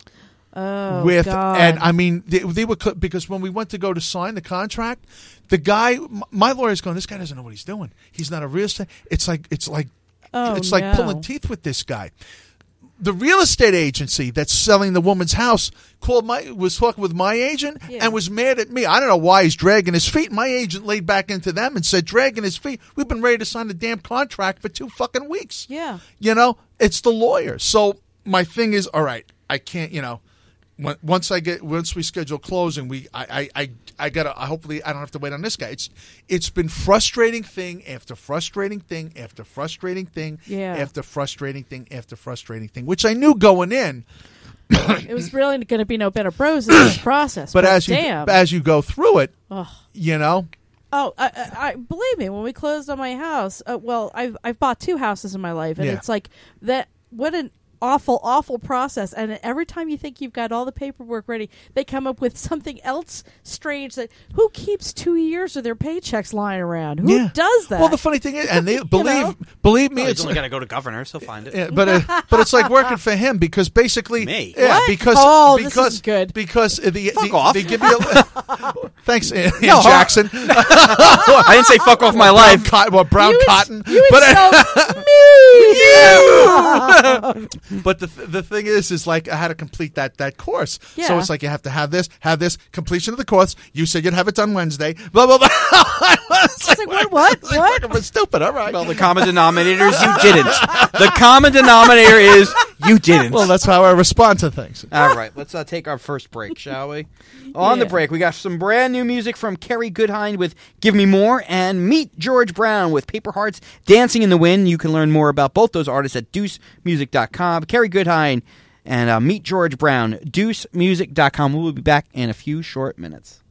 oh, with God. and I mean they, they were cl- because when we went to go to sign the contract, the guy, m- my lawyer's going, this guy doesn't know what he's doing. He's not a real estate. It's like it's like Oh, it's like no. pulling teeth with this guy. The real estate agency that's selling the woman's house called my was talking with my agent Yeah. and was mad at me. I don't know why he's dragging his feet. My agent laid back into them and said, dragging his feet. We've been ready to sign the damn contract for two fucking weeks. Yeah. You know, it's the lawyer. So my thing is, all right, I can't, you know, when- once I get once we schedule closing, we I I I, I gotta I hopefully I don't have to wait on this guy. It's it's been frustrating thing after frustrating thing after frustrating thing Yeah. after frustrating thing after frustrating thing, which I knew going in. It was really going to be no better pros in this process. But as you damn. as you go through it, Ugh. you know, Oh, I, I, I believe me. When we closed on my house, uh, well, I've I've bought two houses in my life, and Yeah. it's like that. What an awful, awful process. And every time you think you've got all the paperwork ready, they come up with something else strange. That who keeps two years of their paychecks lying around? Who yeah. does that? Well, the funny thing is, and they believe know? believe me, Well, it's he's only got to go to governors. He'll find it. Yeah, but uh, but it's like working for him because basically, Me? yeah, What? because Oh, this because is good. because the, Fuck the off. they give me a thanks, Ian No, Jackson. I didn't say fuck off my Brown life. cotton, well, brown You would- cotton, you would but so but the th- the thing is, is like I had to complete that that course. So Yeah. it's like you have to have this, have this completion of the course. You said you'd have it done Wednesday. Blah blah blah. it's like, what, what, it's like what? fucking stupid. All right. Well, the common denominator is you didn't. The common denominator is You didn't. Well, that's how I respond to things. All right, let's uh, take our first break, shall we? On the Yeah. break, we got some brand new music from Kerry Goodhine with Give Me More and Meet George Brown with Paper Hearts Dancing in the Wind. You can learn more about both those artists at deuce music dot com. Kerry Goodhine and uh, Meet George Brown, deuce music dot com. We'll be back in a few short minutes.